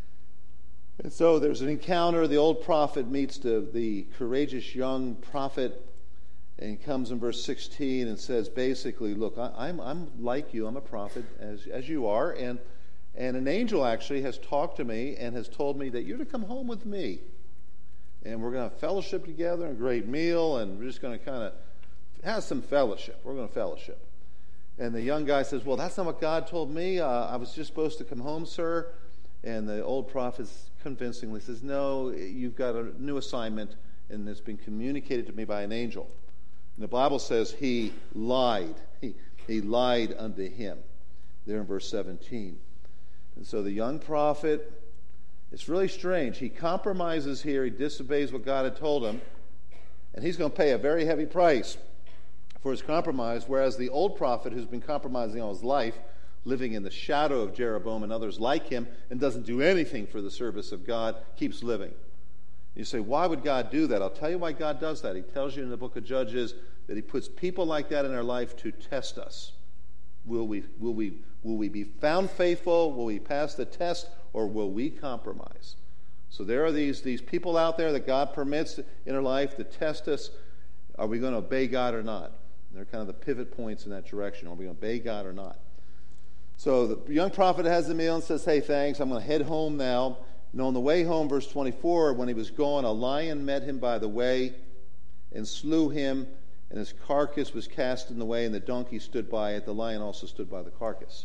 Speaker 1: And so there's an encounter. The old prophet meets the, the courageous young prophet, and he comes in verse sixteen and says, basically, look, I, I'm I'm like you. I'm a prophet as as you are, and and an angel actually has talked to me and has told me that you're to come home with me, and we're going to fellowship together, and a great meal, and we're just going to kind of have some fellowship. We're going to fellowship. And the young guy says, well, that's not what God told me. Uh, I was just supposed to come home, sir. And the old prophet convincingly says, no, you've got a new assignment, and it's been communicated to me by an angel. And the Bible says he lied. He, he lied unto him, there in verse seventeen. And so the young prophet, it's really strange. He compromises here. He disobeys what God had told him, and he's going to pay a very heavy price for his compromise, whereas the old prophet, who's been compromising all his life, living in the shadow of Jeroboam and others like him, and doesn't do anything for the service of God, keeps living. You say, why would God do that? I'll tell you why God does that. He tells you in the book of Judges that he puts people like that in our life to test us. Will we, will we, will we be found faithful? Will we pass the test? Or will we compromise? So there are these, these people out there that God permits in our life to test us. Are we going to obey God or not? They're kind of the pivot points in that direction. Are we going to obey God or not? So the young prophet has the meal and says, hey, thanks, I'm going to head home now. And on the way home, verse twenty-four, when he was gone, a lion met him by the way and slew him, and his carcass was cast in the way, and the donkey stood by it. The lion also stood by the carcass.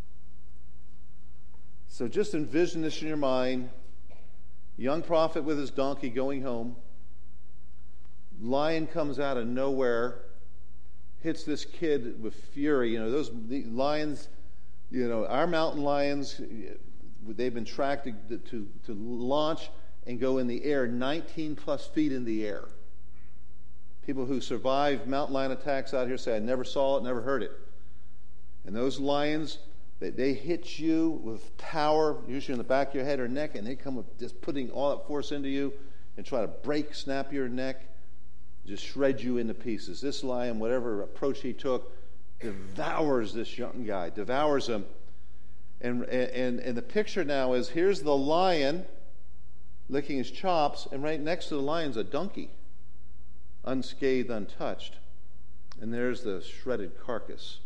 Speaker 1: So just envision this in your mind. Young prophet with his donkey going home. Lion comes out of nowhere, hits this kid with fury. You know, those the lions, you know, our mountain lions, they've been tracked to, to, to launch and go in the air, nineteen plus feet in the air. People who survive mountain lion attacks out here say, I never saw it, never heard it. And those lions, they, they hit you with power, usually in the back of your head or neck, and they come with just putting all that force into you and try to break, snap your neck, just shred you into pieces. This lion, whatever approach he took, devours this young guy, devours him. And, and, and the picture now is, here's the lion licking his chops, and right next to the lion's a donkey, unscathed, untouched. And there's the shredded carcass.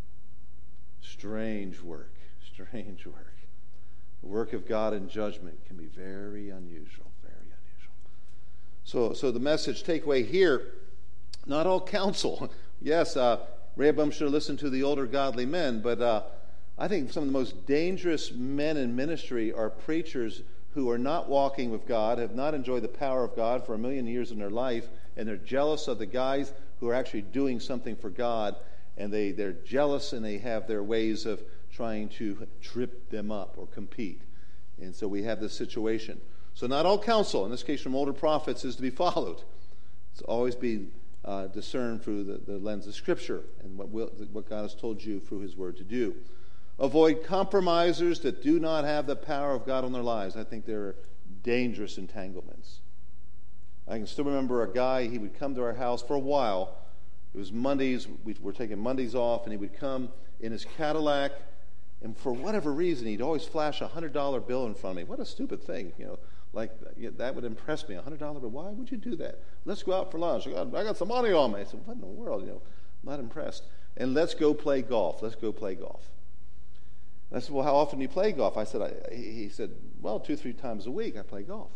Speaker 1: Strange work, strange work. The work of God in judgment can be very unusual, very unusual. So, so the message takeaway here, not all counsel. Yes, uh, Rehoboam should have listened to the older godly men, but uh, I think some of the most dangerous men in ministry are preachers who are not walking with God, have not enjoyed the power of God for a million years in their life, and they're jealous of the guys who are actually doing something for God, and they, they're jealous and they have their ways of trying to trip them up or compete. And so we have this situation. So not all counsel, in this case from older prophets, is to be followed. It's always be uh, discerned through the, the lens of Scripture and what, will, what God has told you through His Word to do. Avoid compromisers that do not have the power of God on their lives. I think they're dangerous entanglements. I can still remember a guy, he would come to our house for a while. It was Mondays, we were taking Mondays off, and he would come in his Cadillac, and for whatever reason, he'd always flash a one hundred dollar bill in front of me. What a stupid thing, you know. Like, that would impress me, a one hundred dollar bill. Why would you do that? Let's go out for lunch. I got, I got some money on me. I said, what in the world, you know, I'm not impressed. And let's go play golf. Let's go play golf. And I said, well, how often do you play golf? I said, I, he said, well, two, three times a week I play golf.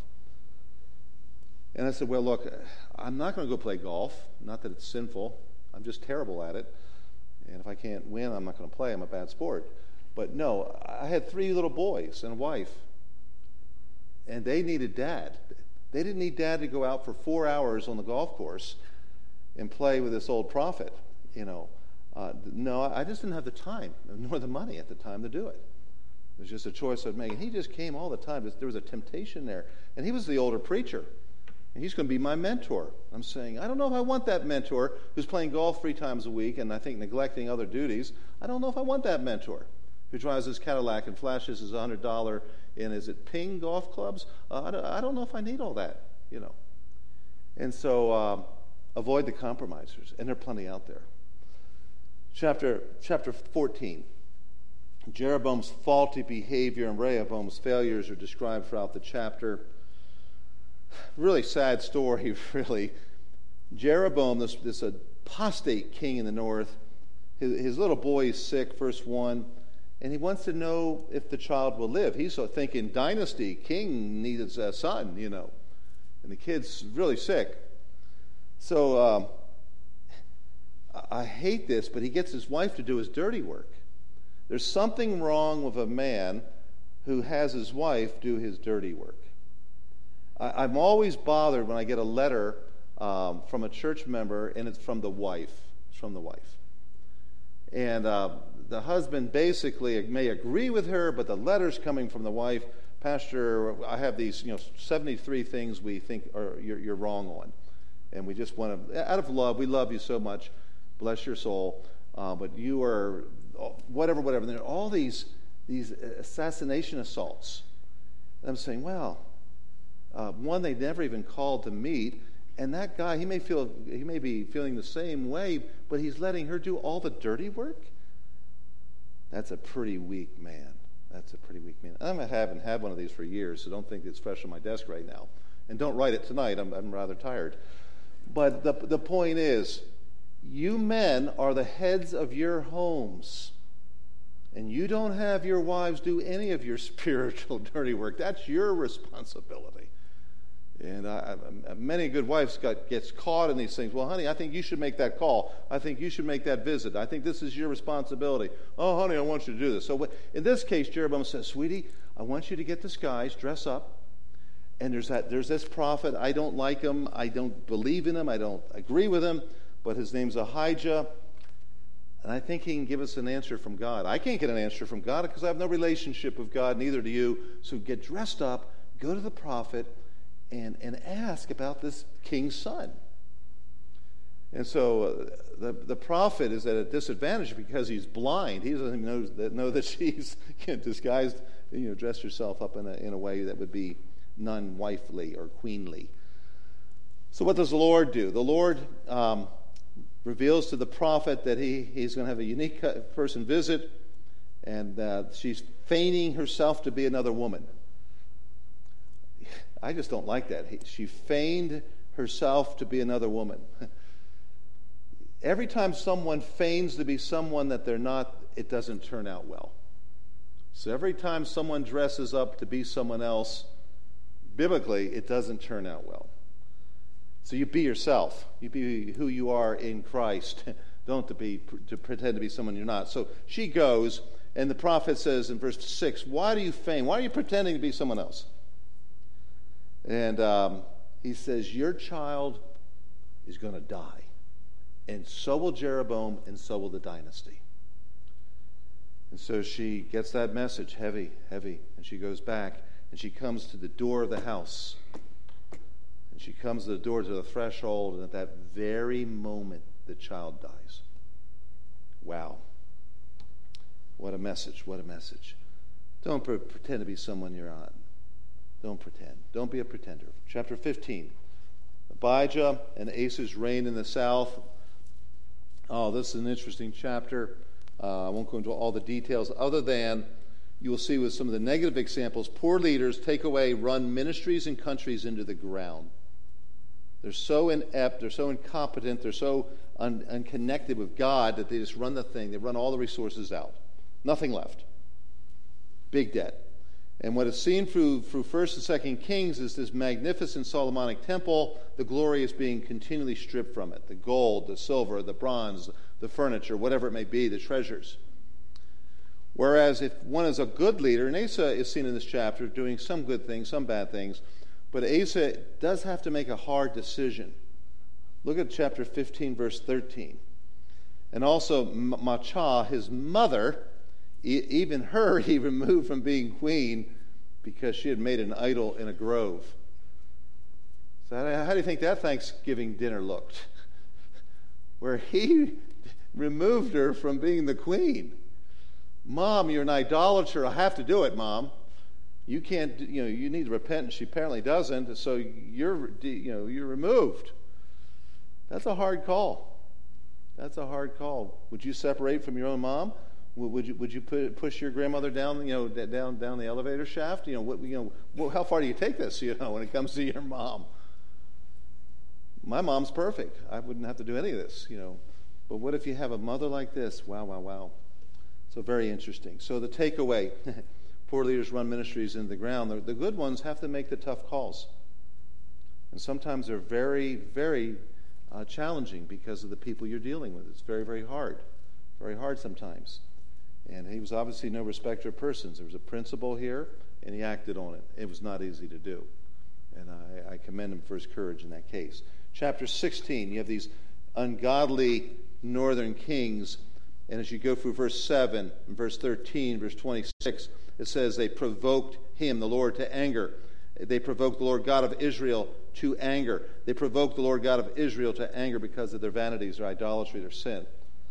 Speaker 1: And I said, well, look, I'm not going to go play golf. Not that it's sinful. I'm just terrible at it. And if I can't win, I'm not going to play. I'm a bad sport. But no, I had three little boys and a wife. And they needed dad. They didn't need dad to go out for four hours on the golf course and play with this old prophet, you know. Uh, no, I just didn't have the time, nor the money at the time to do it. It was just a choice I'd make. And he just came all the time. There was a temptation there. And he was the older preacher. And he's going to be my mentor. I'm saying, I don't know if I want that mentor who's playing golf three times a week and I think neglecting other duties. I don't know if I want that mentor who drives his Cadillac and flashes his one hundred dollar in, is it Ping golf clubs? Uh, I, don't, I don't know if I need all that, you know. And so um, avoid the compromisers. And there are plenty out there. Chapter, chapter fourteen. Jeroboam's faulty behavior and Rehoboam's failures are described throughout the chapter. Really sad story, really. Jeroboam, this, this apostate king in the north, his, his little boy is sick, verse one, and he wants to know if the child will live. He's thinking dynasty, king needs a son, you know, and the kid's really sick. So um, I hate this, but he gets his wife to do his dirty work. There's something wrong with a man who has his wife do his dirty work. I, I'm always bothered when I get a letter um, from a church member, and it's from the wife. It's from the wife. And uh, the husband basically may agree with her, but the letter's coming from the wife. Pastor, I have these, you know, seventy-three things we think are you're, you're wrong on. And we just want to, out of love, we love you so much. Bless your soul. Uh, but you are, whatever, whatever. And there are all these, these assassination assaults. And I'm saying, well, uh, one they never even called to meet. And that guy, he may feel, he may be feeling the same way, but he's letting her do all the dirty work? That's a pretty weak man. That's a pretty weak man. I haven't had one of these for years, so don't think it's fresh on my desk right now. And don't write it tonight. I'm, I'm rather tired. But the, the point is, you men are the heads of your homes. And you don't have your wives do any of your spiritual dirty work. That's your responsibility. And I, I, many good wives got gets caught in these things. Well, honey, I think you should make that call. I think you should make that visit. I think this is your responsibility. Oh, honey, I want you to do this. So in this case, Jeroboam says, sweetie, I want you to get disguised, dress up. And there's that. There's this prophet. I don't like him. I don't believe in him. I don't agree with him. But his name's Ahijah. And I think he can give us an answer from God. I can't get an answer from God because I have no relationship with God, neither do you. So get dressed up, go to the prophet, and, and ask about this king's son. And so uh, the, the prophet is at a disadvantage because he's blind. He doesn't even know that, know that she's you know, disguised, you know, dressed herself up in a, in a way that would be non-wifely or queenly. So what does the Lord do? The Lord um, reveals to the prophet that he, he's going to have a unique person visit, and uh, she's feigning herself to be another woman. I just don't like that. He, she feigned herself to be another woman. Every time someone feigns to be someone that they're not, it doesn't turn out well. So every time someone dresses up to be someone else, biblically, it doesn't turn out well. So you be yourself. You be who you are in Christ. Don't to be to pretend to be someone you're not. So she goes, and the prophet says in verse six, why do you feign? Why are you pretending to be someone else? And um, he says, your child is going to die. And so will Jeroboam, and so will the dynasty. And so she gets that message, heavy, heavy, and she goes back, and she comes to the door of the house. And she comes to the door, to the threshold, and at that very moment, the child dies. Wow. What a message, what a message. Don't pre- pretend to be someone you're not. Don't pretend. Don't be a pretender. Chapter fifteen. Abijah and Asa's reign in the south. Oh, this is an interesting chapter. Uh, I won't go into all the details, other than you will see with some of the negative examples, poor leaders take away, run ministries and countries into the ground. They're so inept, they're so incompetent, they're so un- unconnected with God that they just run the thing. They run all the resources out. Nothing left. Big debt. And what is seen through, through First and Second Kings is this magnificent Solomonic temple. The glory is being continually stripped from it. The gold, the silver, the bronze, the furniture, whatever it may be, the treasures. Whereas if one is a good leader, and Asa is seen in this chapter doing some good things, some bad things, but Asa does have to make a hard decision. Look at chapter fifteen, verse thirteen. And also Maachah, his mother, even her he removed from being queen because she had made an idol in a grove. So how do you think that Thanksgiving dinner looked? Where he removed her from being the queen. Mom, you're an idolater. I have to do it, Mom. You can't, you know, you need to repent, and she apparently doesn't, so you're, you know, you're removed. That's a hard call. That's a hard call. Would you separate from your own mom? Would you would you put, push your grandmother down, you know, down down the elevator shaft? You know, what you know, well, how far do you take this? You know, when it comes to your mom. My mom's perfect. I wouldn't have to do any of this. You know, but what if you have a mother like this? Wow, wow, wow. So very interesting. So the takeaway: poor leaders run ministries into the ground. The, the good ones have to make the tough calls, and sometimes they're very, very uh, challenging because of the people you're dealing with. It's very, very hard, very hard sometimes. And he was obviously no respecter of persons. There was a principle here, and he acted on it. It was not easy to do. And I, I commend him for his courage in that case. Chapter sixteen, you have these ungodly northern kings. And as you go through verse seven, and verse thirteen, verse twenty-six, it says they provoked him, the Lord, to anger. They provoked the Lord God of Israel to anger. They provoked the Lord God of Israel to anger because of their vanities, their idolatry, their sin.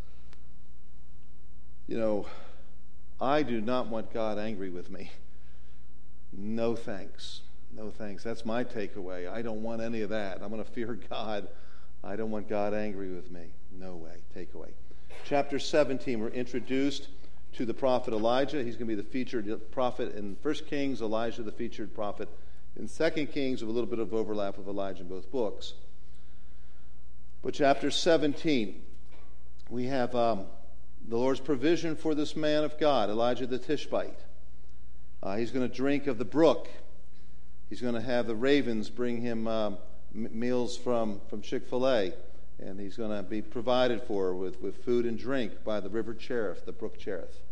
Speaker 1: You know, I do not want God angry with me. No thanks. No thanks. That's my takeaway. I don't want any of that. I'm going to fear God. I don't want God angry with me. No way. Takeaway. Chapter seventeen, we're introduced to the prophet Elijah. He's going to be the featured prophet in First Kings, Elijah the featured prophet in Second Kings, with a little bit of overlap of Elijah in both books. But chapter seventeen, we have um, the Lord's provision for this man of God, Elijah the Tishbite. Uh, he's going to drink of the brook. He's going to have the ravens bring him um, m- meals from, from Chick-fil-A. And he's going to be provided for with, with food and drink by the river Cherith, the brook Cherith.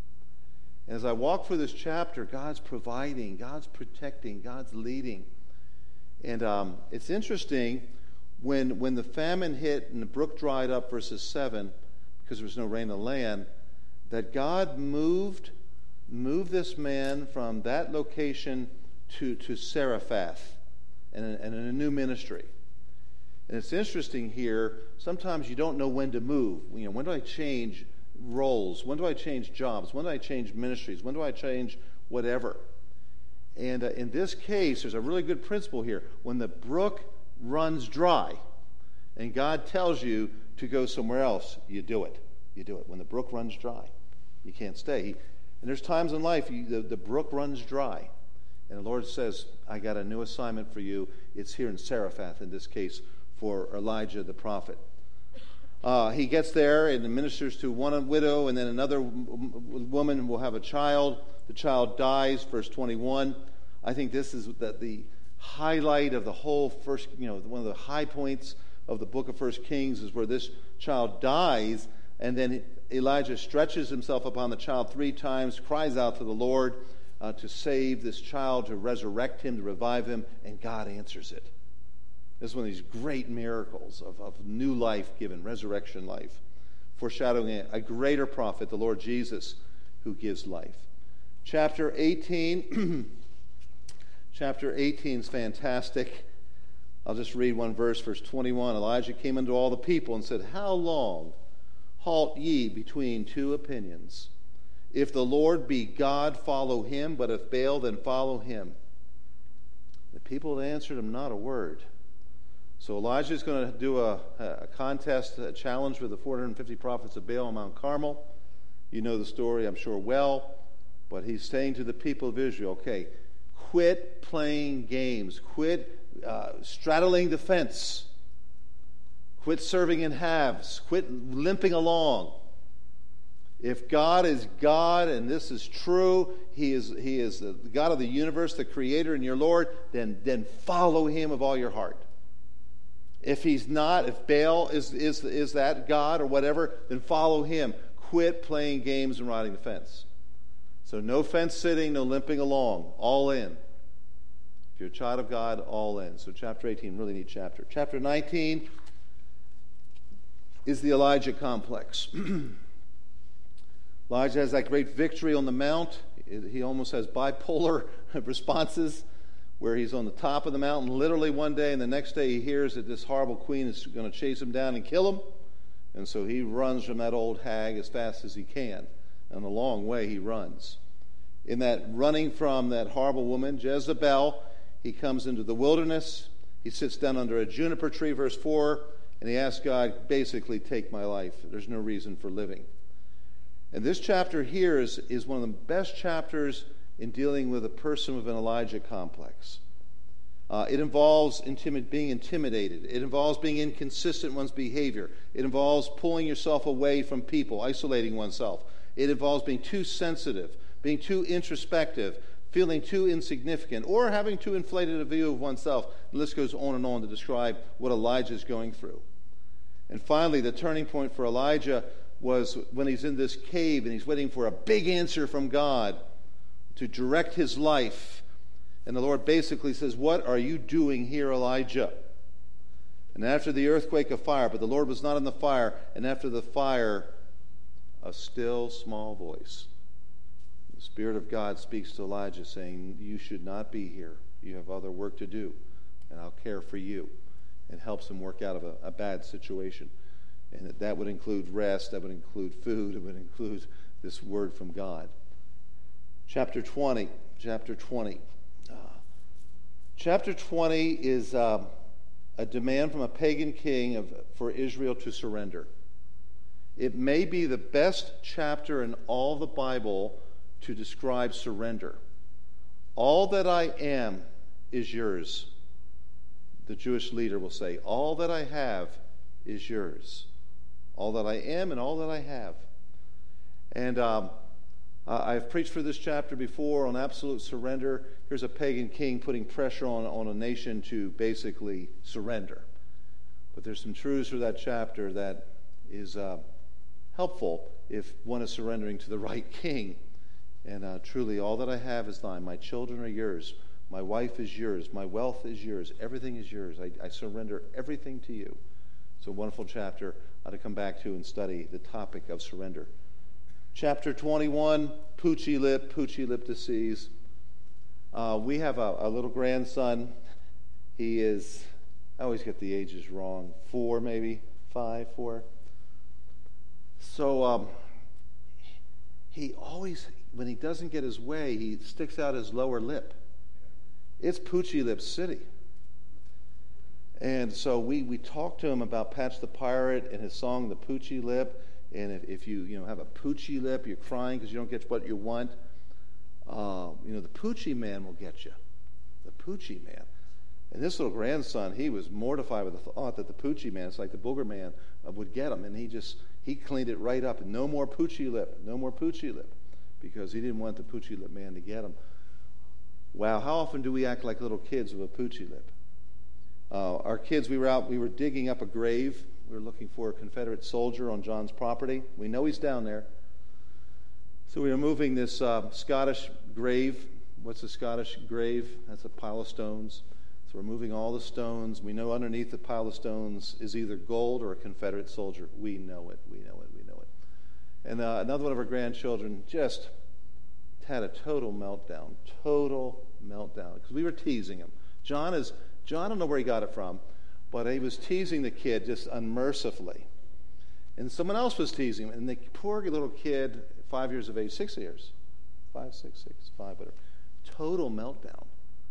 Speaker 1: And as I walk through this chapter, God's providing, God's protecting, God's leading. And um, it's interesting, when, when the famine hit and the brook dried up, verses seven, because there was no rain in the land, that God moved, moved this man from that location to, to Zarephath and, and in a new ministry. And it's interesting here, sometimes you don't know when to move. You know, when do I change roles? When do I change jobs? When do I change ministries? When do I change whatever? And uh, in this case, there's a really good principle here. When the brook runs dry and God tells you to go somewhere else, you do it. You do it. When the brook runs dry, you can't stay. And there's times in life you, the, the brook runs dry. And the Lord says, I got a new assignment for you. It's here in Zarephath, in this case, for Elijah the prophet. Uh, he gets there and ministers to one widow, and then another w- woman will have a child. The child dies, verse twenty-one. I think this is the, the highlight of the whole first, you know, one of the high points of the book of First Kings is where this child dies, and then Elijah stretches himself upon the child three times, cries out to the Lord uh, to save this child, to resurrect him, to revive him, and God answers it. This is one of these great miracles of, of new life given, resurrection life, foreshadowing a, a greater prophet, the Lord Jesus, who gives life. Chapter eighteen, chapter eighteen is fantastic. I'll just read one verse, verse twenty-one. Elijah came unto all the people and said, How long halt ye between two opinions? If the Lord be God, follow him, but if Baal, then follow him. The people answered him not a word. So Elijah is going to do a, a contest, a challenge with the four hundred fifty prophets of Baal on Mount Carmel. You know the story, I'm sure, well. But he's saying to the people of Israel, okay, quit playing games. Quit uh, straddling the fence. Quit serving in halves. Quit limping along. If God is God and this is true, He is He is the God of the universe, the Creator and your Lord, then, then follow Him with all your heart. If he's not, if Baal is, is, is that God or whatever, then follow him. Quit playing games and riding the fence. So no fence sitting, no limping along. All in. If you're a child of God, all in. So chapter eighteen, really neat chapter. Chapter nineteen is the Elijah complex. Elijah has that great victory on the mount. He almost has bipolar responses, where he's on the top of the mountain literally one day, and the next day he hears that this horrible queen is going to chase him down and kill him. And so he runs from that old hag as fast as he can. And a long way he runs. In that running from that horrible woman, Jezebel, he comes into the wilderness. He sits down under a juniper tree, verse four, and he asks God, basically, take my life. There's no reason for living. And this chapter here is, is one of the best chapters in dealing with a person with an Elijah complex. Uh, it involves intimid- being intimidated. It involves being inconsistent in one's behavior. It involves pulling yourself away from people, isolating oneself. It involves being too sensitive, being too introspective, feeling too insignificant, or having too inflated a view of oneself. The list goes on and on to describe what Elijah is going through. And finally, the turning point for Elijah was when he's in this cave and he's waiting for a big answer from God to direct his life. And the Lord basically says, what are you doing here, Elijah? And after the earthquake, a fire, but the Lord was not in the fire. And after the fire, a still small voice. The Spirit of God speaks to Elijah saying, you should not be here. You have other work to do, and I'll care for you. And helps him work out of a, a bad situation. And that, that would include rest, that would include food, it would include this word from God. Chapter twenty, chapter twenty. Uh, Chapter twenty is um, a demand from a pagan king of, for Israel to surrender. It may be the best chapter in all the Bible to describe surrender. All that I am is yours. The Jewish leader will say, all that I have is yours. All that I am and all that I have. And um, I've preached for this chapter before on absolute surrender. Here's a pagan king putting pressure on, on a nation to basically surrender. But there's some truths for that chapter that is uh, helpful if one is surrendering to the right king. And uh, truly, all that I have is thine. My children are yours. My wife is yours. My wealth is yours. Everything is yours. I, I surrender everything to you. It's a wonderful chapter uh, to come back to and study the topic of surrender. Chapter twenty-one, Poochy Lip, Poochy Lip disease. Uh, we have a, a little grandson. He is, I always get the ages wrong, four maybe, five, four. So um, he always, when he doesn't get his way, he sticks out his lower lip. It's Poochy Lip City. And so we, we talked to him about Patch the Pirate and his song, The Poochy Lip. And if, if you you know have a poochy lip, you're crying because you don't get what you want, uh, you know, the Poochy Man will get you. The Poochy Man. And this little grandson, he was mortified with the thought that the Poochy Man, it's like the Booger Man, uh, would get him. And he just, he cleaned it right up. And no more Poochy Lip, no more Poochy Lip, because he didn't want the Poochy Lip Man to get him. Wow, how often do we act like little kids with a Poochy Lip? Uh, our kids, we were out, we were digging up a grave. We were looking for a Confederate soldier on John's property. We know he's down there. So we were moving this uh, Scottish grave. What's a Scottish grave? That's a pile of stones. So we're moving all the stones. We know underneath the pile of stones is either gold or a Confederate soldier. We know it. We know it. We know it. And uh, another one of our grandchildren just had a total meltdown. Total meltdown. Because we were teasing him. John is, John, I don't know where he got it from, but he was teasing the kid just unmercifully. And someone else was teasing him. And the poor little kid, five years of age, six years, five, six, six, five, whatever, total meltdown.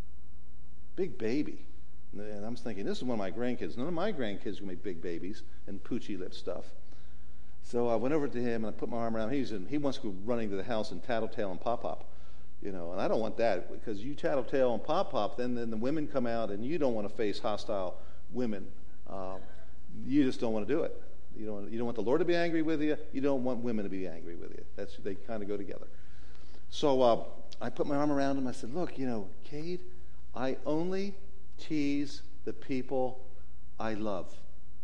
Speaker 1: Big baby. And I'm thinking, this is one of my grandkids. None of my grandkids are going to be big babies and poochy lip stuff. So I went over to him and I put my arm around him. He's in, he wants to go running to the house and tattletale and pop-pop. You know, and I don't want that, because you tattletale and pop-pop, then, then the women come out and you don't want to face hostile women. Uh, you just don't want to do it. You don't, you don't want the Lord to be angry with you. You don't want women to be angry with you. That's, they kind of go together. So uh, I put my arm around him. I said, look, you know, Cade, I only tease the people I love.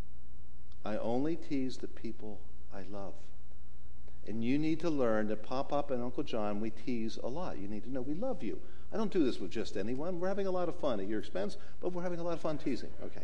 Speaker 1: I only tease the people I love. And you need to learn that Pop-Pop and Uncle John, we tease a lot. You need to know we love you. I don't do this with just anyone. We're having a lot of fun at your expense, but we're having a lot of fun teasing. Okay.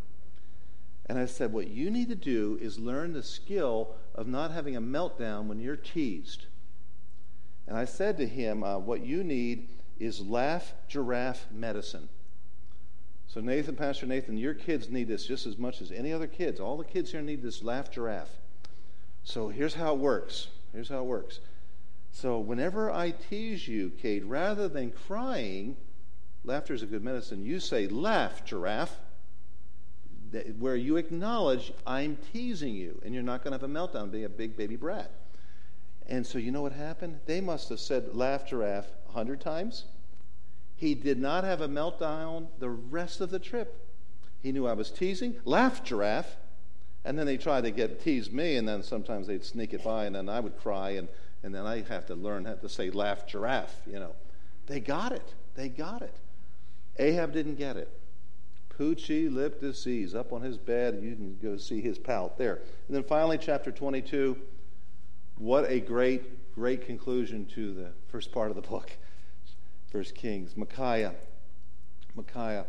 Speaker 1: And I said, what you need to do is learn the skill of not having a meltdown when you're teased. And I said to him, uh, what you need is laugh giraffe medicine. So Nathan, Pastor Nathan, your kids need this just as much as any other kids. All the kids here need this laugh giraffe. So here's how it works. Here's how it works. So whenever I tease you, Cade, rather than crying, laughter is a good medicine, you say, laugh, giraffe, where you acknowledge I'm teasing you, and you're not going to have a meltdown being a big baby brat. And so you know what happened? They must have said laugh, giraffe a hundred times. He did not have a meltdown the rest of the trip. He knew I was teasing, laugh, giraffe. And then they tried to get tease me, and then sometimes they'd sneak it by, and then I would cry, and, and then I have to learn how to say laugh giraffe, you know. They got it. They got it. Ahab didn't get it. Poochy lip disease up on his bed. You can go see his pout there. And then finally, chapter twenty-two. What a great, great conclusion to the first part of the book. First Kings. Micaiah. Micaiah.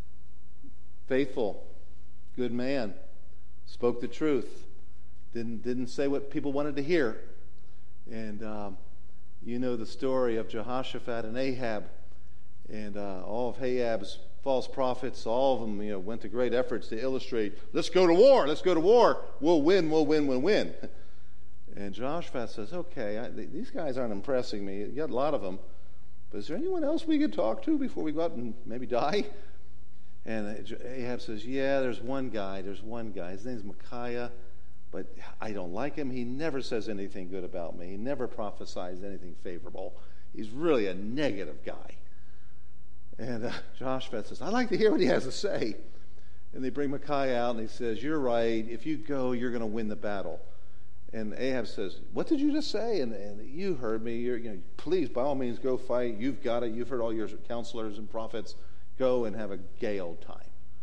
Speaker 1: Faithful. Good man. Spoke the truth. Didn't didn't say what people wanted to hear. And um, you know the story of Jehoshaphat and Ahab. And uh, all of Ahab's false prophets, all of them, you know, went to great efforts to illustrate, let's go to war, let's go to war. We'll win, we'll win, we'll win. And Jehoshaphat says, okay, I, these guys aren't impressing me. You got a lot of them. but is there anyone else we could talk to before we go out and maybe die? And Ahab says, yeah, there's one guy. There's one guy. His name's Micaiah, but I don't like him. He never says anything good about me. He never prophesies anything favorable. He's really a negative guy. And uh, Jehoshaphat says, I'd like to hear what he has to say. And they bring Micaiah out, and he says, you're right. If you go, you're going to win the battle. And Ahab says, what did you just say? And, and you heard me. You're, you know, please, by all means, go fight. You've got it. You've heard all your counselors and prophets. Go and have a gay old time.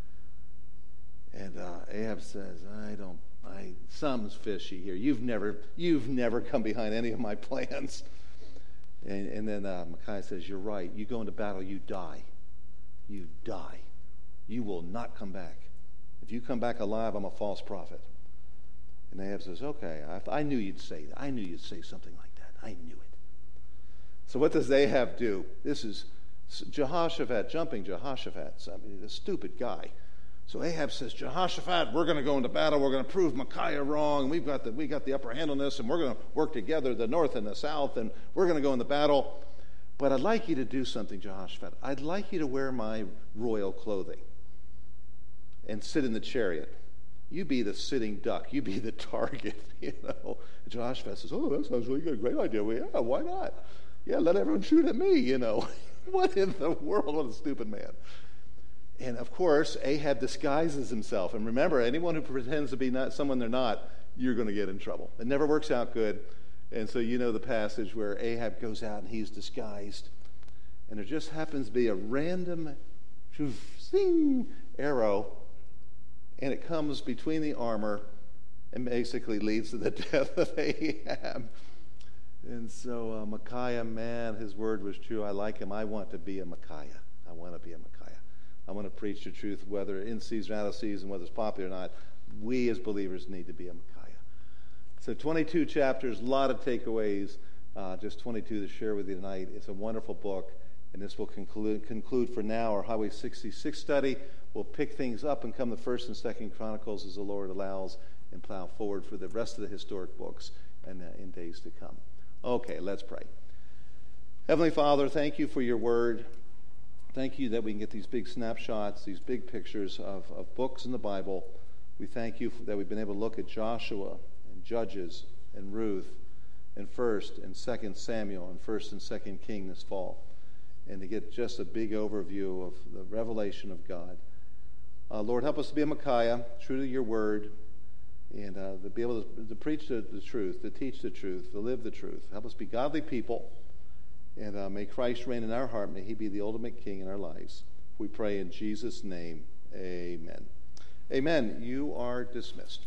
Speaker 1: And uh, Ahab says, I don't, I, something's fishy here. You've never, you've never come behind any of my plans. And, and then uh, Micaiah says, you're right. You go into battle, you die. You die. You will not come back. If you come back alive, I'm a false prophet. And Ahab says, okay, I, I knew you'd say that. I knew you'd say something like that. I knew it. So what does Ahab do? This is Jehoshaphat, jumping Jehoshaphat. I mean, he's a stupid guy. So Ahab says, Jehoshaphat, we're going to go into battle. We're going to prove Micaiah wrong. We've got the, we got the upper hand on this, and we're going to work together, the north and the south, and we're going to go into battle. But I'd like you to do something, Jehoshaphat. I'd like you to wear my royal clothing and sit in the chariot. You be the sitting duck. You be the target, you know. And Jehoshaphat says, oh, that sounds really good. Great idea. Well, yeah, why not? Yeah, let everyone shoot at me, you know. What in the world? What a stupid man. And, of course, Ahab disguises himself. And remember, anyone who pretends to be not someone they're not, you're going to get in trouble. It never works out good. And so you know the passage where Ahab goes out and he's disguised. And there just happens to be a random zing, arrow, and it comes between the armor and basically leads to the death of Ahab. And so uh, Micaiah, man, his word was true. I like him. I want to be a Micaiah. I want to be a Micaiah. I want to preach the truth, whether in season or out of season, whether it's popular or not. We as believers need to be a Micaiah. So twenty-two chapters, a lot of takeaways, uh, just twenty-two to share with you tonight. It's a wonderful book, and this will conclude, conclude for now our Highway sixty-six study. We'll pick things up and come to First and Second Chronicles as the Lord allows and plow forward for the rest of the historic books and uh, in days to come. Okay, let's pray. Heavenly Father, thank you for your word. Thank you that we can get these big snapshots, these big pictures of, of books in the Bible. We thank you for that we've been able to look at Joshua and Judges and Ruth and First and Second Samuel and First and Second King this fall, and to get just a big overview of the revelation of God. Uh, Lord, help us to be a Micaiah, true to your word, and uh, to be able to, to preach the, the truth, to teach the truth, to live the truth. Help us be godly people, and uh, may Christ reign in our heart. May he be the ultimate king in our lives. We pray in Jesus' name, amen. Amen. You are dismissed.